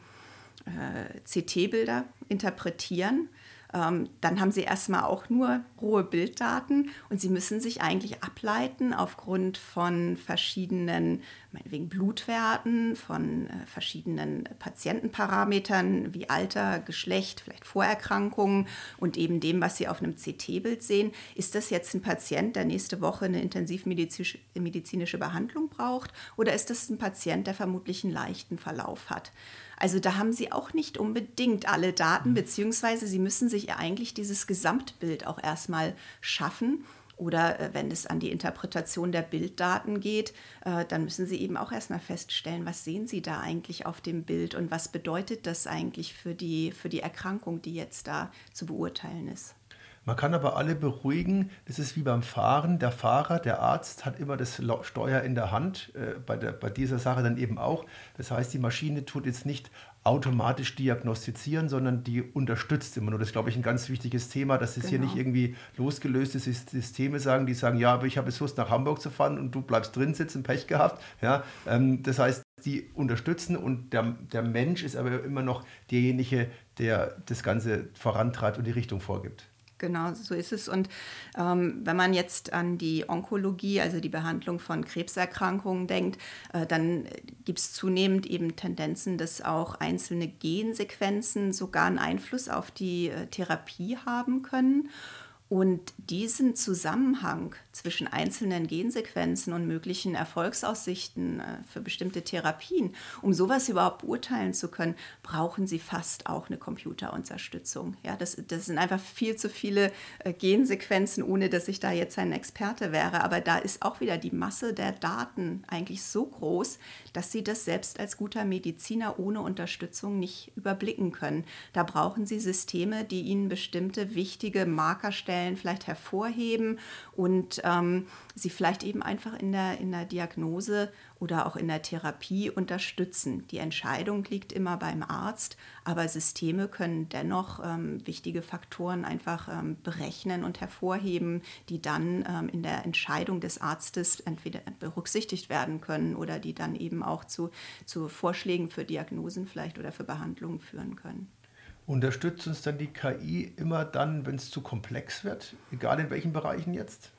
äh, C T-Bilder interpretieren, ähm, dann haben Sie erstmal auch nur rohe Bilddaten und Sie müssen sich eigentlich ableiten aufgrund von verschiedenen, meinetwegen Blutwerten, von äh, verschiedenen Patientenparametern wie Alter, Geschlecht, vielleicht Vorerkrankungen und eben dem, was Sie auf einem C T-Bild sehen. Ist das jetzt ein Patient, der nächste Woche eine intensivmedizinische medizinische Behandlung braucht, oder ist das ein Patient, der vermutlich einen leichten Verlauf hat? Also da haben Sie auch nicht unbedingt alle Daten, beziehungsweise Sie müssen sich eigentlich dieses Gesamtbild auch erstmal schaffen. Oder äh, wenn es an die Interpretation der Bilddaten geht, äh, dann müssen Sie eben auch erstmal feststellen, was sehen Sie da eigentlich auf dem Bild und was bedeutet das eigentlich für die, für die Erkrankung, die jetzt da zu beurteilen ist. Man kann aber alle beruhigen, das ist wie beim Fahren. Der Fahrer, der Arzt hat immer das Lau- Steuer in der Hand, äh, bei, der, bei dieser Sache dann eben auch. Das heißt, die Maschine tut jetzt nicht automatisch diagnostizieren, sondern die unterstützt immer nur. Das ist, glaube ich, ein ganz wichtiges Thema, dass es hier nicht Genau. irgendwie losgelöste Sys- Systeme sagen, die sagen, ja, aber ich habe jetzt Lust nach Hamburg zu fahren und du bleibst drin sitzen, Pech gehabt. Ja, ähm, das heißt, die unterstützen und der, der Mensch ist aber immer noch derjenige, der das Ganze vorantreibt und die Richtung vorgibt. Genau, so ist es. Und ähm, wenn man jetzt an die Onkologie, also die Behandlung von Krebserkrankungen denkt, äh, dann gibt es zunehmend eben Tendenzen, dass auch einzelne Gensequenzen sogar einen Einfluss auf die äh, Therapie haben können. Und diesen Zusammenhang zwischen einzelnen Gensequenzen und möglichen Erfolgsaussichten äh, für bestimmte Therapien, um sowas überhaupt beurteilen zu können, brauchen Sie fast auch eine Computerunterstützung. Ja, das, das sind einfach viel zu viele äh, Gensequenzen, ohne dass ich da jetzt ein Experte wäre. Aber da ist auch wieder die Masse der Daten eigentlich so groß, dass Sie das selbst als guter Mediziner ohne Unterstützung nicht überblicken können. Da brauchen Sie Systeme, die Ihnen bestimmte wichtige Markerstellen vielleicht hervorheben und ähm, sie vielleicht eben einfach in der, in der Diagnose oder auch in der Therapie unterstützen. Die Entscheidung liegt immer beim Arzt, aber Systeme können dennoch ähm, wichtige Faktoren einfach ähm, berechnen und hervorheben, die dann ähm, in der Entscheidung des Arztes entweder berücksichtigt werden können oder die dann eben auch zu, zu Vorschlägen für Diagnosen vielleicht oder für Behandlungen führen können. Unterstützt uns dann die K I immer dann, wenn es zu komplex wird, egal in welchen Bereichen jetzt?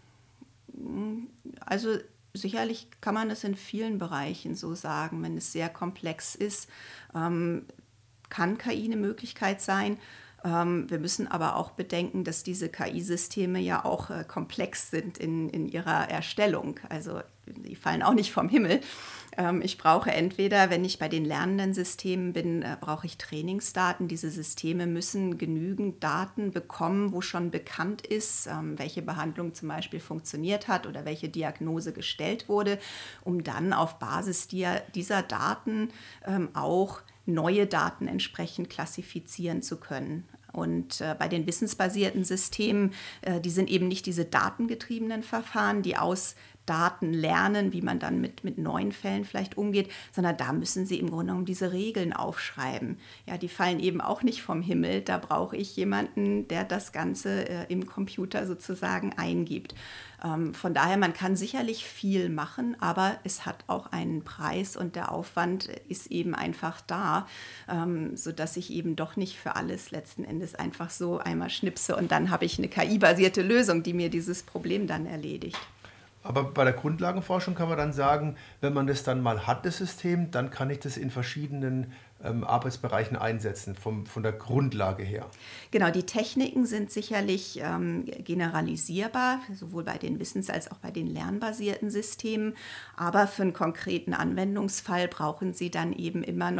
Also sicherlich kann man es in vielen Bereichen so sagen, wenn es sehr komplex ist, ähm, kann K I eine Möglichkeit sein. Ähm, wir müssen aber auch bedenken, dass diese K I-Systeme ja auch äh, komplex sind in, in ihrer Erstellung. Also die fallen auch nicht vom Himmel. Ähm, ich brauche entweder, wenn ich bei den lernenden Systemen bin, äh, brauche ich Trainingsdaten. Diese Systeme müssen genügend Daten bekommen, wo schon bekannt ist, ähm, welche Behandlung zum Beispiel funktioniert hat oder welche Diagnose gestellt wurde, um dann auf Basis dieser, dieser Daten ähm, auch neue Daten entsprechend klassifizieren zu können. Und äh, bei den wissensbasierten Systemen, äh, die sind eben nicht diese datengetriebenen Verfahren, die aus Daten lernen, wie man dann mit, mit neuen Fällen vielleicht umgeht, sondern da müssen sie im Grunde genommen diese Regeln aufschreiben. Ja, die fallen eben auch nicht vom Himmel. Da brauche ich jemanden, der das Ganze äh, im Computer sozusagen eingibt. Ähm, von daher, man kann sicherlich viel machen, aber es hat auch einen Preis und der Aufwand ist eben einfach da, ähm, sodass ich eben doch nicht für alles letzten Endes einfach so einmal schnipse und dann habe ich eine K I-basierte Lösung, die mir dieses Problem dann erledigt. Aber bei der Grundlagenforschung kann man dann sagen, wenn man das dann mal hat, das System, dann kann ich das in verschiedenen ähm, Arbeitsbereichen einsetzen, vom, von der Grundlage her. Genau, die Techniken sind sicherlich ähm, generalisierbar, sowohl bei den wissens- als auch bei den lernbasierten Systemen. Aber für einen konkreten Anwendungsfall brauchen Sie dann eben immer noch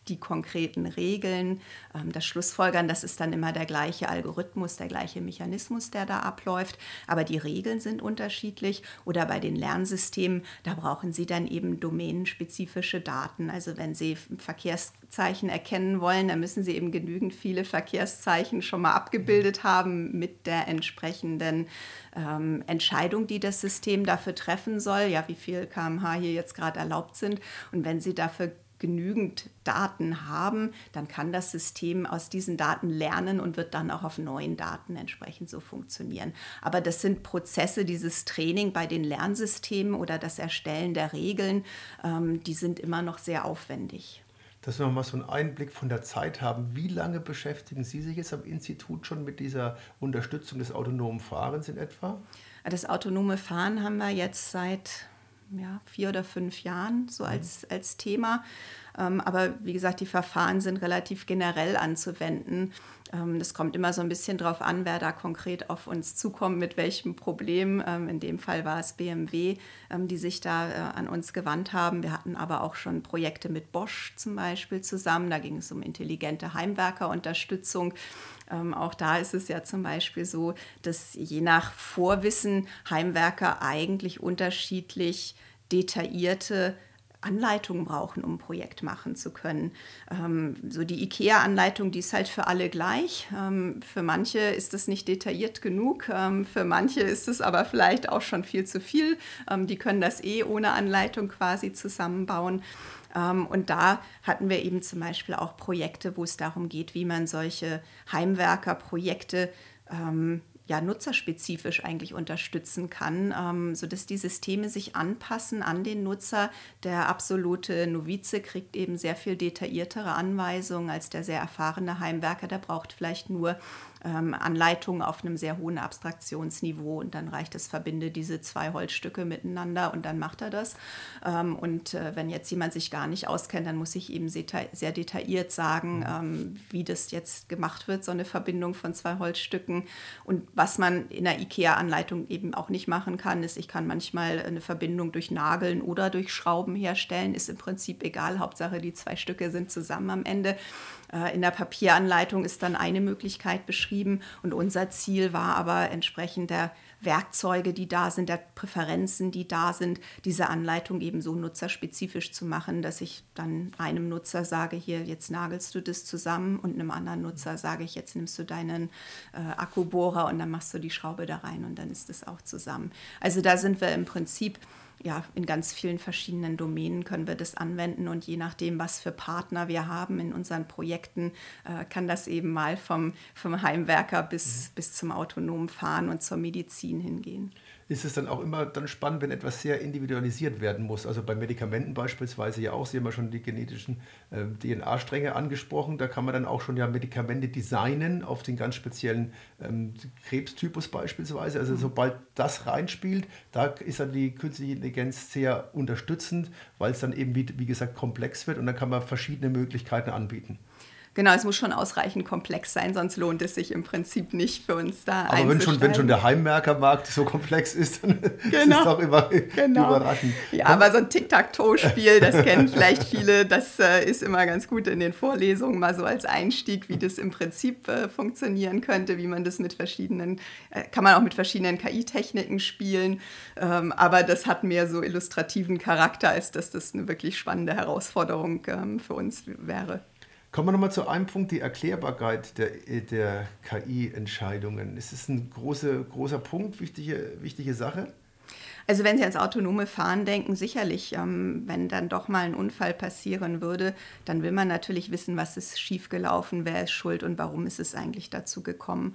die konkreten Regeln, ähm, das Schlussfolgern, das ist dann immer der gleiche Algorithmus, der gleiche Mechanismus, der da abläuft. Aber die Regeln sind unterschiedlich. Oder bei den Lernsystemen, da brauchen Sie dann eben domänenspezifische Daten. Also wenn Sie Verkehrszeichen erkennen wollen, dann müssen Sie eben genügend viele Verkehrszeichen schon mal abgebildet haben mit der entsprechenden ähm, Entscheidung, die das System dafür treffen soll. Ja, wie viel Kilometer pro Stunde hier jetzt gerade erlaubt sind. Und wenn Sie dafür genügend Daten haben, dann kann das System aus diesen Daten lernen und wird dann auch auf neuen Daten entsprechend so funktionieren. Aber das sind Prozesse, dieses Training bei den Lernsystemen oder das Erstellen der Regeln, ähm, die sind immer noch sehr aufwendig. Dass wir noch mal so einen Einblick von der Zeit haben. Wie lange beschäftigen Sie sich jetzt am Institut schon mit dieser Unterstützung des autonomen Fahrens in etwa? Das autonome Fahren haben wir jetzt seit ja, vier oder fünf Jahren so als, als Thema. Ähm, aber wie gesagt, die Verfahren sind relativ generell anzuwenden. Ähm, das kommt immer so ein bisschen drauf an, wer da konkret auf uns zukommt, mit welchem Problem. Ähm, in dem Fall war es B M W, ähm, die sich da äh, an uns gewandt haben. Wir hatten aber auch schon Projekte mit Bosch zum Beispiel zusammen. Da ging es um intelligente Heimwerkerunterstützung. Ähm, auch da ist es ja zum Beispiel so, dass je nach Vorwissen Heimwerker eigentlich unterschiedlich detaillierte Anleitungen brauchen, um ein Projekt machen zu können. Ähm, so die IKEA-Anleitung, die ist halt für alle gleich. Ähm, für manche ist das nicht detailliert genug, ähm, für manche ist es aber vielleicht auch schon viel zu viel. Ähm, die können das eh ohne Anleitung quasi zusammenbauen. Ähm, und da hatten wir eben zum Beispiel auch Projekte, wo es darum geht, wie man solche Heimwerkerprojekte ähm, ja, nutzerspezifisch eigentlich unterstützen kann, ähm, sodass die Systeme sich anpassen an den Nutzer. Der absolute Novize kriegt eben sehr viel detailliertere Anweisungen als der sehr erfahrene Heimwerker. Der braucht vielleicht nur ähm, Anleitungen auf einem sehr hohen Abstraktionsniveau und dann reicht es, verbinde diese zwei Holzstücke miteinander und dann macht er das. Ähm, und äh, wenn jetzt jemand sich gar nicht auskennt, dann muss ich eben sehr, sehr detailliert sagen, ähm, wie das jetzt gemacht wird, so eine Verbindung von zwei Holzstücken. Und was man in der IKEA-Anleitung eben auch nicht machen kann, ist, ich kann manchmal eine Verbindung durch Nageln oder durch Schrauben herstellen, ist im Prinzip egal, Hauptsache die zwei Stücke sind zusammen am Ende. In der Papieranleitung ist dann eine Möglichkeit beschrieben und unser Ziel war aber entsprechend der Werkzeuge, die da sind, der Präferenzen, die da sind, diese Anleitung eben so nutzerspezifisch zu machen, dass ich dann einem Nutzer sage, hier, jetzt nagelst du das zusammen und einem anderen Nutzer sage ich, jetzt nimmst du deinen äh, Akkubohrer und dann machst du die Schraube da rein und dann ist das auch zusammen. Also da sind wir im Prinzip ja, in ganz vielen verschiedenen Domänen können wir das anwenden und je nachdem, was für Partner wir haben in unseren Projekten, äh, kann das eben mal vom, vom Heimwerker bis, mhm. bis zum autonomen Fahren und zur Medizin hingehen. Ist es dann auch immer dann spannend, wenn etwas sehr individualisiert werden muss? Also bei Medikamenten beispielsweise ja auch, Sie haben ja schon die genetischen äh, D N A-Stränge angesprochen, da kann man dann auch schon ja Medikamente designen auf den ganz speziellen ähm, Krebstypus beispielsweise. Also mhm. sobald das reinspielt, da ist dann die künstliche Intelligenz sehr unterstützend, weil es dann eben, wie, wie gesagt, komplex wird und dann kann man verschiedene Möglichkeiten anbieten. Genau, es muss schon ausreichend komplex sein, sonst lohnt es sich im Prinzip nicht für uns da einzusteigen. Aber wenn schon, wenn schon der Heimwerkermarkt so komplex ist, dann genau. ist es doch immer genau. überraschend. Ja, aber so ein Tic-Tac-Toe-Spiel, das kennen vielleicht viele, das äh, ist immer ganz gut in den Vorlesungen, mal so als Einstieg, wie das im Prinzip äh, funktionieren könnte, wie man das mit verschiedenen, äh, kann man auch mit verschiedenen K I-Techniken spielen, ähm, aber das hat mehr so illustrativen Charakter, als dass das eine wirklich spannende Herausforderung ähm, für uns wäre. Kommen wir nochmal zu einem Punkt, die Erklärbarkeit der, der K I-Entscheidungen. Ist das ein große, großer Punkt, wichtige, wichtige Sache? Also wenn Sie ans autonome Fahren denken, sicherlich, ähm, wenn dann doch mal ein Unfall passieren würde, dann will man natürlich wissen, was ist schiefgelaufen, wer ist schuld und warum ist es eigentlich dazu gekommen.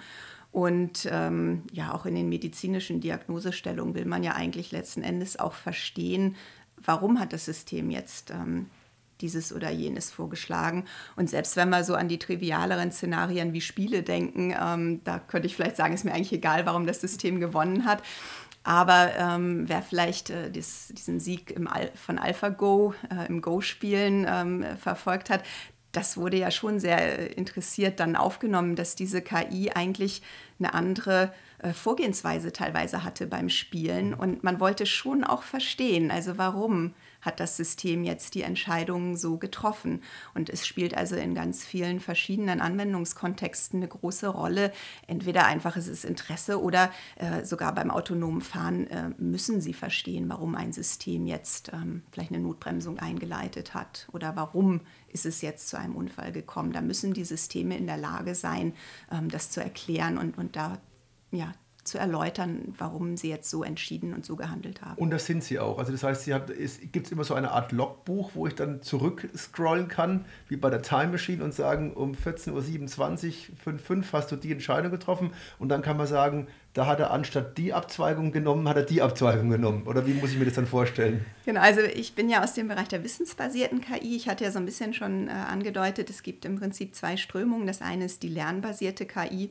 Und ähm, ja, auch in den medizinischen Diagnosestellungen will man ja eigentlich letzten Endes auch verstehen, warum hat das System jetzt ähm, dieses oder jenes vorgeschlagen. Und selbst wenn wir so an die trivialeren Szenarien wie Spiele denken, ähm, da könnte ich vielleicht sagen, ist mir eigentlich egal, warum das System gewonnen hat. Aber ähm, wer vielleicht äh, dies, diesen Sieg im Al- von AlphaGo äh, im Go-Spielen ähm, verfolgt hat, das wurde ja schon sehr interessiert dann aufgenommen, dass diese K I eigentlich eine andere äh, Vorgehensweise teilweise hatte beim Spielen. Und man wollte schon auch verstehen, also warum hat das System jetzt die Entscheidungen so getroffen. Und es spielt also in ganz vielen verschiedenen Anwendungskontexten eine große Rolle. Entweder einfach ist es Interesse oder äh, sogar beim autonomen Fahren äh, müssen Sie verstehen, warum ein System jetzt ähm, vielleicht eine Notbremsung eingeleitet hat oder warum ist es jetzt zu einem Unfall gekommen. Da müssen die Systeme in der Lage sein, ähm, das zu erklären und, und da ja, zu erläutern, warum sie jetzt so entschieden und so gehandelt haben. Und das sind sie auch. Also das heißt, sie hat, es gibt immer so eine Art Logbuch, wo ich dann zurückscrollen kann, wie bei der Time Machine und sagen, um vierzehn Uhr siebenundzwanzig, fünf Uhr fünf hast du die Entscheidung getroffen und dann kann man sagen, da hat er anstatt die Abzweigung genommen, hat er die Abzweigung genommen. Oder wie muss ich mir das dann vorstellen? Genau, also ich bin ja aus dem Bereich der wissensbasierten K I. Ich hatte ja so ein bisschen schon äh, angedeutet, es gibt im Prinzip zwei Strömungen. Das eine ist die lernbasierte K I.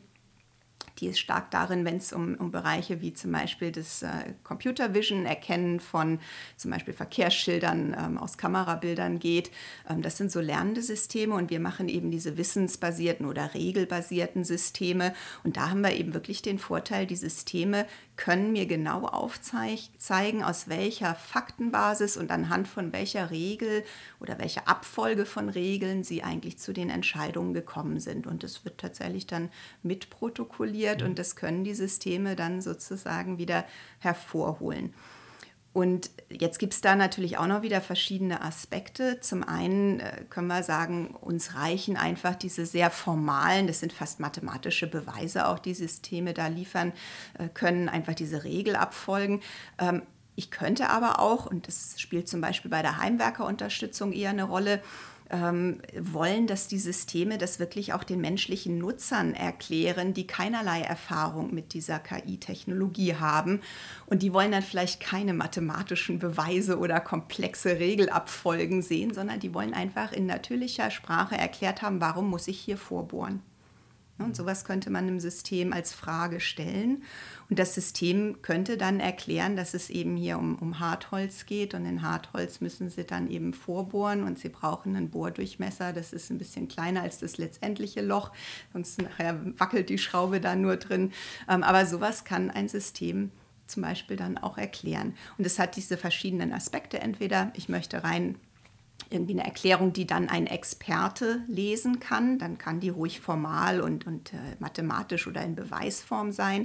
Die ist stark darin, wenn es um, um Bereiche wie zum Beispiel das äh, Computer Vision, Erkennen von zum Beispiel Verkehrsschildern ähm, aus Kamerabildern geht. Ähm, das sind so lernende Systeme und wir machen eben diese wissensbasierten oder regelbasierten Systeme. Und da haben wir eben wirklich den Vorteil, die Systeme können mir genau aufzeigen, aus welcher Faktenbasis und anhand von welcher Regel oder welcher Abfolge von Regeln sie eigentlich zu den Entscheidungen gekommen sind. Und das wird tatsächlich dann mitprotokolliert und das können die Systeme dann sozusagen wieder hervorholen. Und jetzt gibt es da natürlich auch noch wieder verschiedene Aspekte. Zum einen äh, können wir sagen, uns reichen einfach diese sehr formalen, das sind fast mathematische Beweise auch, die Systeme da liefern äh, können, einfach diese Regelabfolgen. Ähm, ich könnte aber auch, und das spielt zum Beispiel bei der Heimwerkerunterstützung eher eine Rolle, Ähm, wollen, dass die Systeme das wirklich auch den menschlichen Nutzern erklären, die keinerlei Erfahrung mit dieser K I-Technologie haben. Und die wollen dann vielleicht keine mathematischen Beweise oder komplexe Regelabfolgen sehen, sondern die wollen einfach in natürlicher Sprache erklärt haben, warum muss ich hier vorbohren. Und sowas könnte man einem System als Frage stellen. Und das System könnte dann erklären, dass es eben hier um, um Hartholz geht. Und in Hartholz müssen Sie dann eben vorbohren und Sie brauchen einen Bohrdurchmesser. Das ist ein bisschen kleiner als das letztendliche Loch. Sonst nachher wackelt die Schraube da nur drin. Aber sowas kann ein System zum Beispiel dann auch erklären. Und es hat diese verschiedenen Aspekte. Entweder ich möchte rein irgendwie eine Erklärung, die dann ein Experte lesen kann. Dann kann die ruhig formal und, und äh, mathematisch oder in Beweisform sein.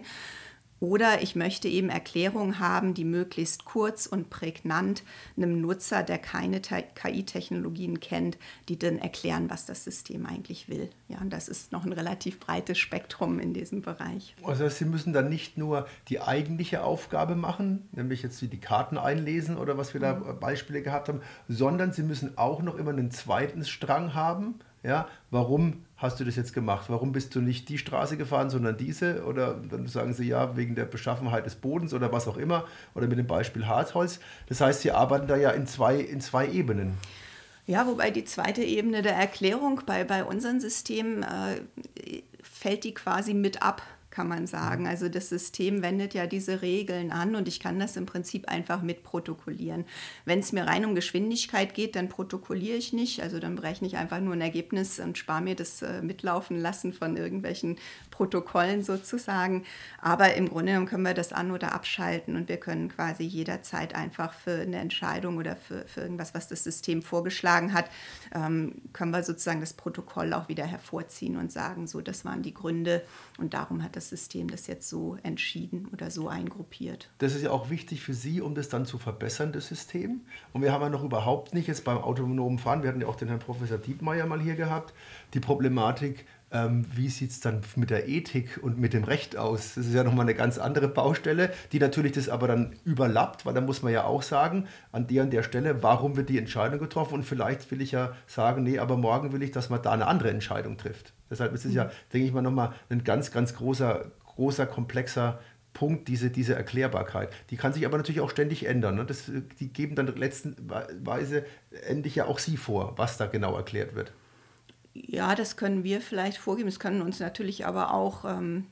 Oder ich möchte eben Erklärungen haben, die möglichst kurz und prägnant einem Nutzer, der keine K I-Technologien kennt, die dann erklären, was das System eigentlich will. Ja, und das ist noch ein relativ breites Spektrum in diesem Bereich. Also Sie müssen dann nicht nur die eigentliche Aufgabe machen, nämlich jetzt wie die Karten einlesen oder was wir da Beispiele gehabt haben, sondern Sie müssen auch noch immer einen zweiten Strang haben. Ja, warum hast du das jetzt gemacht? Warum bist du nicht die Straße gefahren, sondern diese? Oder dann sagen sie ja, wegen der Beschaffenheit des Bodens oder was auch immer. Oder mit dem Beispiel Hartholz. Das heißt, sie arbeiten da ja in zwei, in zwei Ebenen. Ja, wobei die zweite Ebene der Erklärung bei, bei unseren Systemen äh, fällt die quasi mit ab, kann man sagen. Also das System wendet ja diese Regeln an und ich kann das im Prinzip einfach mitprotokollieren. Wenn es mir rein um Geschwindigkeit geht, dann protokolliere ich nicht. Also dann berechne ich einfach nur ein Ergebnis und spare mir das äh, Mitlaufen lassen von irgendwelchen Protokollen sozusagen. Aber im Grunde genommen können wir das an- oder abschalten und wir können quasi jederzeit einfach für eine Entscheidung oder für, für irgendwas, was das System vorgeschlagen hat, ähm, können wir sozusagen das Protokoll auch wieder hervorziehen und sagen, so, das waren die Gründe und darum hat das System das jetzt so entschieden oder so eingruppiert. Das ist ja auch wichtig für Sie, um das dann zu verbessern, das System. Und wir haben ja noch überhaupt nicht jetzt beim autonomen Fahren, wir hatten ja auch den Herrn Professor Dietmeier mal hier gehabt, die Problematik, ähm, wie sieht es dann mit der Ethik und mit dem Recht aus? Das ist ja nochmal eine ganz andere Baustelle, die natürlich das aber dann überlappt, weil da muss man ja auch sagen, an der und der Stelle, warum wird die Entscheidung getroffen? Und vielleicht will ich ja sagen, nee, aber morgen will ich, dass man da eine andere Entscheidung trifft. Deshalb ist es ja, denke ich mal, nochmal ein ganz, ganz großer, großer, komplexer Punkt, diese, diese Erklärbarkeit. Die kann sich aber natürlich auch ständig ändern. Ne? Das, die geben dann letztenweise endlich ja auch Sie vor, was da genau erklärt wird. Ja, das können wir vielleicht vorgeben. Das können uns natürlich aber auch ähm,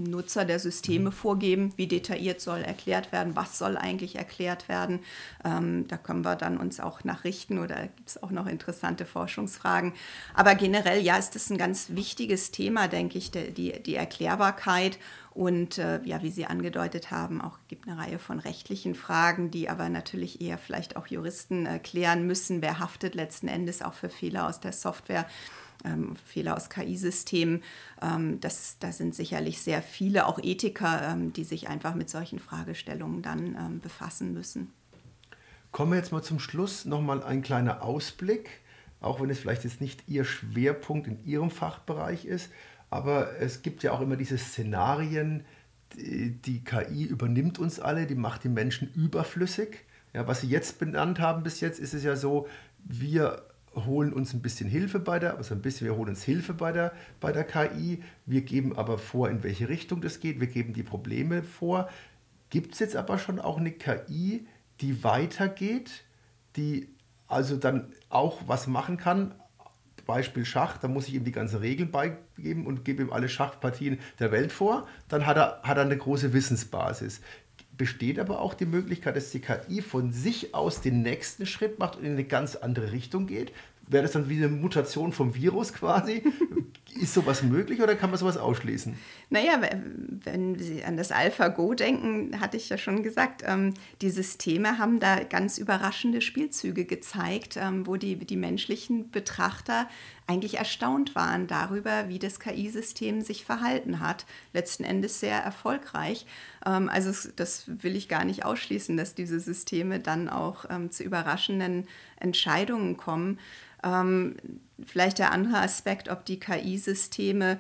Nutzer der Systeme mhm. vorgeben, wie detailliert soll erklärt werden, was soll eigentlich erklärt werden. Ähm, da können wir dann uns auch nachrichten oder gibt es auch noch interessante Forschungsfragen. Aber generell, ja, ist das ein ganz wichtiges Thema, denke ich, der, die, die Erklärbarkeit. Und äh, ja, wie Sie angedeutet haben, auch gibt eine Reihe von rechtlichen Fragen, die aber natürlich eher vielleicht auch Juristen äh, klären müssen. Wer haftet letzten Endes auch für Fehler aus der Software, ähm, Fehler aus K I-Systemen? Ähm, das, das sind sicherlich sehr viele, auch Ethiker, ähm, die sich einfach mit solchen Fragestellungen dann ähm, befassen müssen. Kommen wir jetzt mal zum Schluss nochmal ein kleiner Ausblick, auch wenn es vielleicht jetzt nicht Ihr Schwerpunkt in Ihrem Fachbereich ist. Aber es gibt ja auch immer diese Szenarien, die, die K I übernimmt uns alle, die macht die Menschen überflüssig. Ja, was Sie jetzt benannt haben bis jetzt, ist es ja so, wir holen uns ein bisschen Hilfe bei der, also ein bisschen, wir holen uns Hilfe bei der, bei der K I, wir geben aber vor, in welche Richtung das geht, wir geben die Probleme vor. Gibt es jetzt aber schon auch eine K I, die weitergeht, die also dann auch was machen kann? Beispiel Schach, da muss ich ihm die ganzen Regeln beigeben und gebe ihm alle Schachpartien der Welt vor, dann hat er, hat er eine große Wissensbasis. Besteht aber auch die Möglichkeit, dass die K I von sich aus den nächsten Schritt macht und in eine ganz andere Richtung geht? Wäre das dann wie eine Mutation vom Virus quasi? Ist sowas möglich oder kann man sowas ausschließen? Naja, wenn Sie an das AlphaGo denken, hatte ich ja schon gesagt, ähm, die Systeme haben da ganz überraschende Spielzüge gezeigt, ähm, wo die, die menschlichen Betrachter eigentlich erstaunt waren darüber, wie das K I-System sich verhalten hat. Letzten Endes sehr erfolgreich. Ähm, also das will ich gar nicht ausschließen, dass diese Systeme dann auch ähm, zu überraschenden Entscheidungen kommen. Ähm, vielleicht der andere Aspekt, ob die K I-Systeme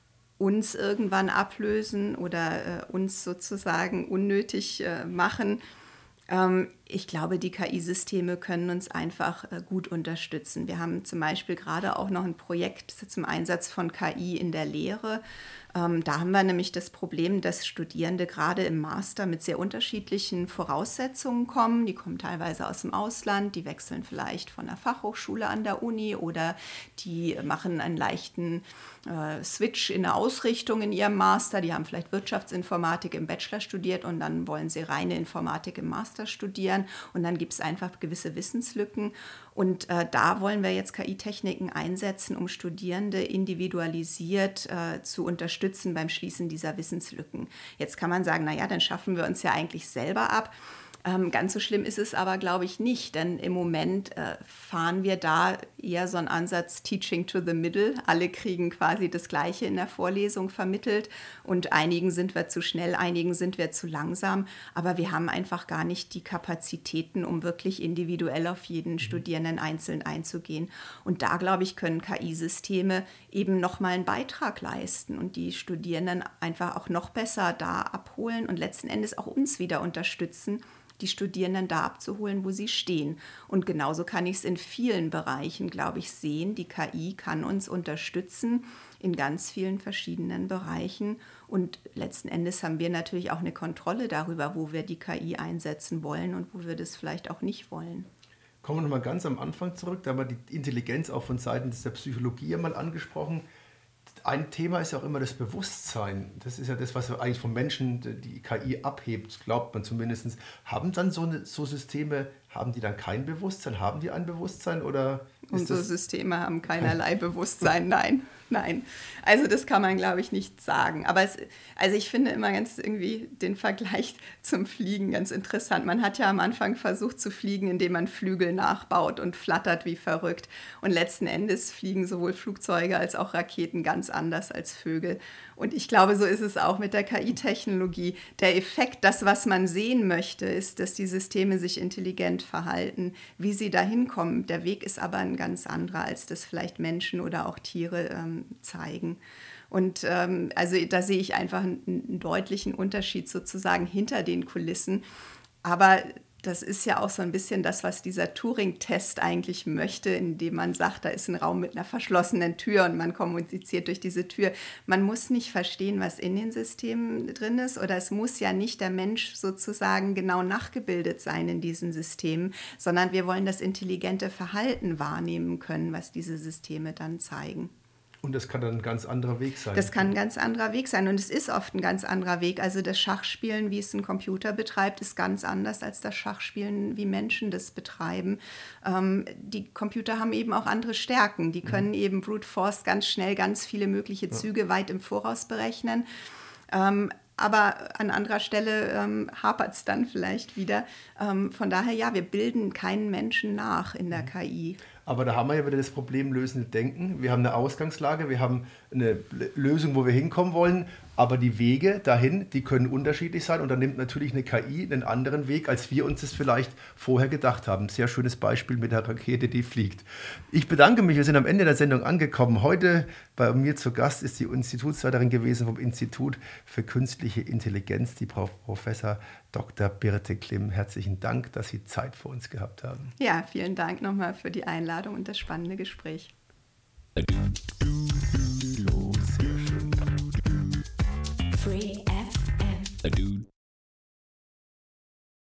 uns irgendwann ablösen oder äh, uns sozusagen unnötig äh, machen. Ähm, ich glaube, die K I-Systeme können uns einfach äh, gut unterstützen. Wir haben zum Beispiel gerade auch noch ein Projekt zum Einsatz von K I in der Lehre. Ähm, da haben wir nämlich das Problem, dass Studierende gerade im Master mit sehr unterschiedlichen Voraussetzungen kommen. Die kommen teilweise aus dem Ausland, die wechseln vielleicht von der Fachhochschule an der Uni oder die machen einen leichten äh, Switch in der Ausrichtung in ihrem Master. Die haben vielleicht Wirtschaftsinformatik im Bachelor studiert und dann wollen sie reine Informatik im Master studieren. Und dann gibt es einfach gewisse Wissenslücken. Und äh, da wollen wir jetzt K I-Techniken einsetzen, um Studierende individualisiert äh, zu unterstützen beim Schließen dieser Wissenslücken. Jetzt kann man sagen, naja, dann schaffen wir uns ja eigentlich selber ab. Ähm, ganz so schlimm ist es aber, glaube ich, nicht, denn im Moment äh, fahren wir da eher so einen Ansatz Teaching to the Middle. Alle kriegen quasi das Gleiche in der Vorlesung vermittelt und einigen sind wir zu schnell, einigen sind wir zu langsam, aber wir haben einfach gar nicht die Kapazitäten, um wirklich individuell auf jeden Studierenden einzeln einzugehen. Und da, glaube ich, können K I-Systeme eben nochmal einen Beitrag leisten und die Studierenden einfach auch noch besser da abholen und letzten Endes auch uns wieder unterstützen, die Studierenden da abzuholen, wo sie stehen. Und genauso kann ich es in vielen Bereichen, glaube ich, sehen. Die K I kann uns unterstützen in ganz vielen verschiedenen Bereichen. Und letzten Endes haben wir natürlich auch eine Kontrolle darüber, wo wir die K I einsetzen wollen und wo wir das vielleicht auch nicht wollen. Kommen wir nochmal ganz am Anfang zurück. Da haben wir die Intelligenz auch von Seiten der Psychologie mal angesprochen. Ein Thema ist ja auch immer das Bewusstsein. Das ist ja das, was eigentlich vom Menschen die K I abhebt, glaubt man zumindest. Haben dann so, eine, so Systeme, haben die dann kein Bewusstsein? Haben die ein Bewusstsein? Oder ist Unsere das Systeme haben keinerlei Bewusstsein, nein. Nein, also das kann man, glaube ich, nicht sagen. Aber es, also ich finde immer ganz irgendwie den Vergleich zum Fliegen ganz interessant. Man hat ja am Anfang versucht zu fliegen, indem man Flügel nachbaut und flattert wie verrückt. Und letzten Endes fliegen sowohl Flugzeuge als auch Raketen ganz anders als Vögel. Und ich glaube, so ist es auch mit der K I-Technologie. Der Effekt, das, was man sehen möchte, ist, dass die Systeme sich intelligent verhalten. Wie sie dahin kommen, der Weg ist aber ein ganz anderer, als das vielleicht Menschen oder auch Tiere ähm, zeigen. Und ähm, also da sehe ich einfach einen, einen deutlichen Unterschied sozusagen hinter den Kulissen. Aber das ist ja auch so ein bisschen das, was dieser Turing-Test eigentlich möchte, indem man sagt, da ist ein Raum mit einer verschlossenen Tür und man kommuniziert durch diese Tür. Man muss nicht verstehen, was in den Systemen drin ist, oder es muss ja nicht der Mensch sozusagen genau nachgebildet sein in diesen Systemen, sondern wir wollen das intelligente Verhalten wahrnehmen können, was diese Systeme dann zeigen. Und das kann dann ein ganz anderer Weg sein. Das kann ein ganz anderer Weg sein und es ist oft ein ganz anderer Weg. Also das Schachspielen, wie es ein Computer betreibt, ist ganz anders als das Schachspielen, wie Menschen das betreiben. Ähm, die Computer haben eben auch andere Stärken. Die können mhm. eben Brute Force ganz schnell ganz viele mögliche Züge ja. weit im Voraus berechnen. Ähm, Aber an anderer Stelle ähm, hapert es dann vielleicht wieder. Ähm, von daher, ja, wir bilden keinen Menschen nach in der K I. Aber da haben wir ja wieder das problemlösende Denken. Wir haben eine Ausgangslage, wir haben eine Lösung, wo wir hinkommen wollen. Aber die Wege dahin, die können unterschiedlich sein. Und dann nimmt natürlich eine K I einen anderen Weg, als wir uns das vielleicht vorher gedacht haben. Sehr schönes Beispiel mit der Rakete, die fliegt. Ich bedanke mich, wir sind am Ende der Sendung angekommen. Heute bei mir zu Gast ist die Institutsleiterin gewesen vom Institut für Künstliche Intelligenz, die Frau Professor Doktor Birte Klimm. Herzlichen Dank, dass Sie Zeit für uns gehabt haben. Ja, vielen Dank nochmal für die Einladung und das spannende Gespräch.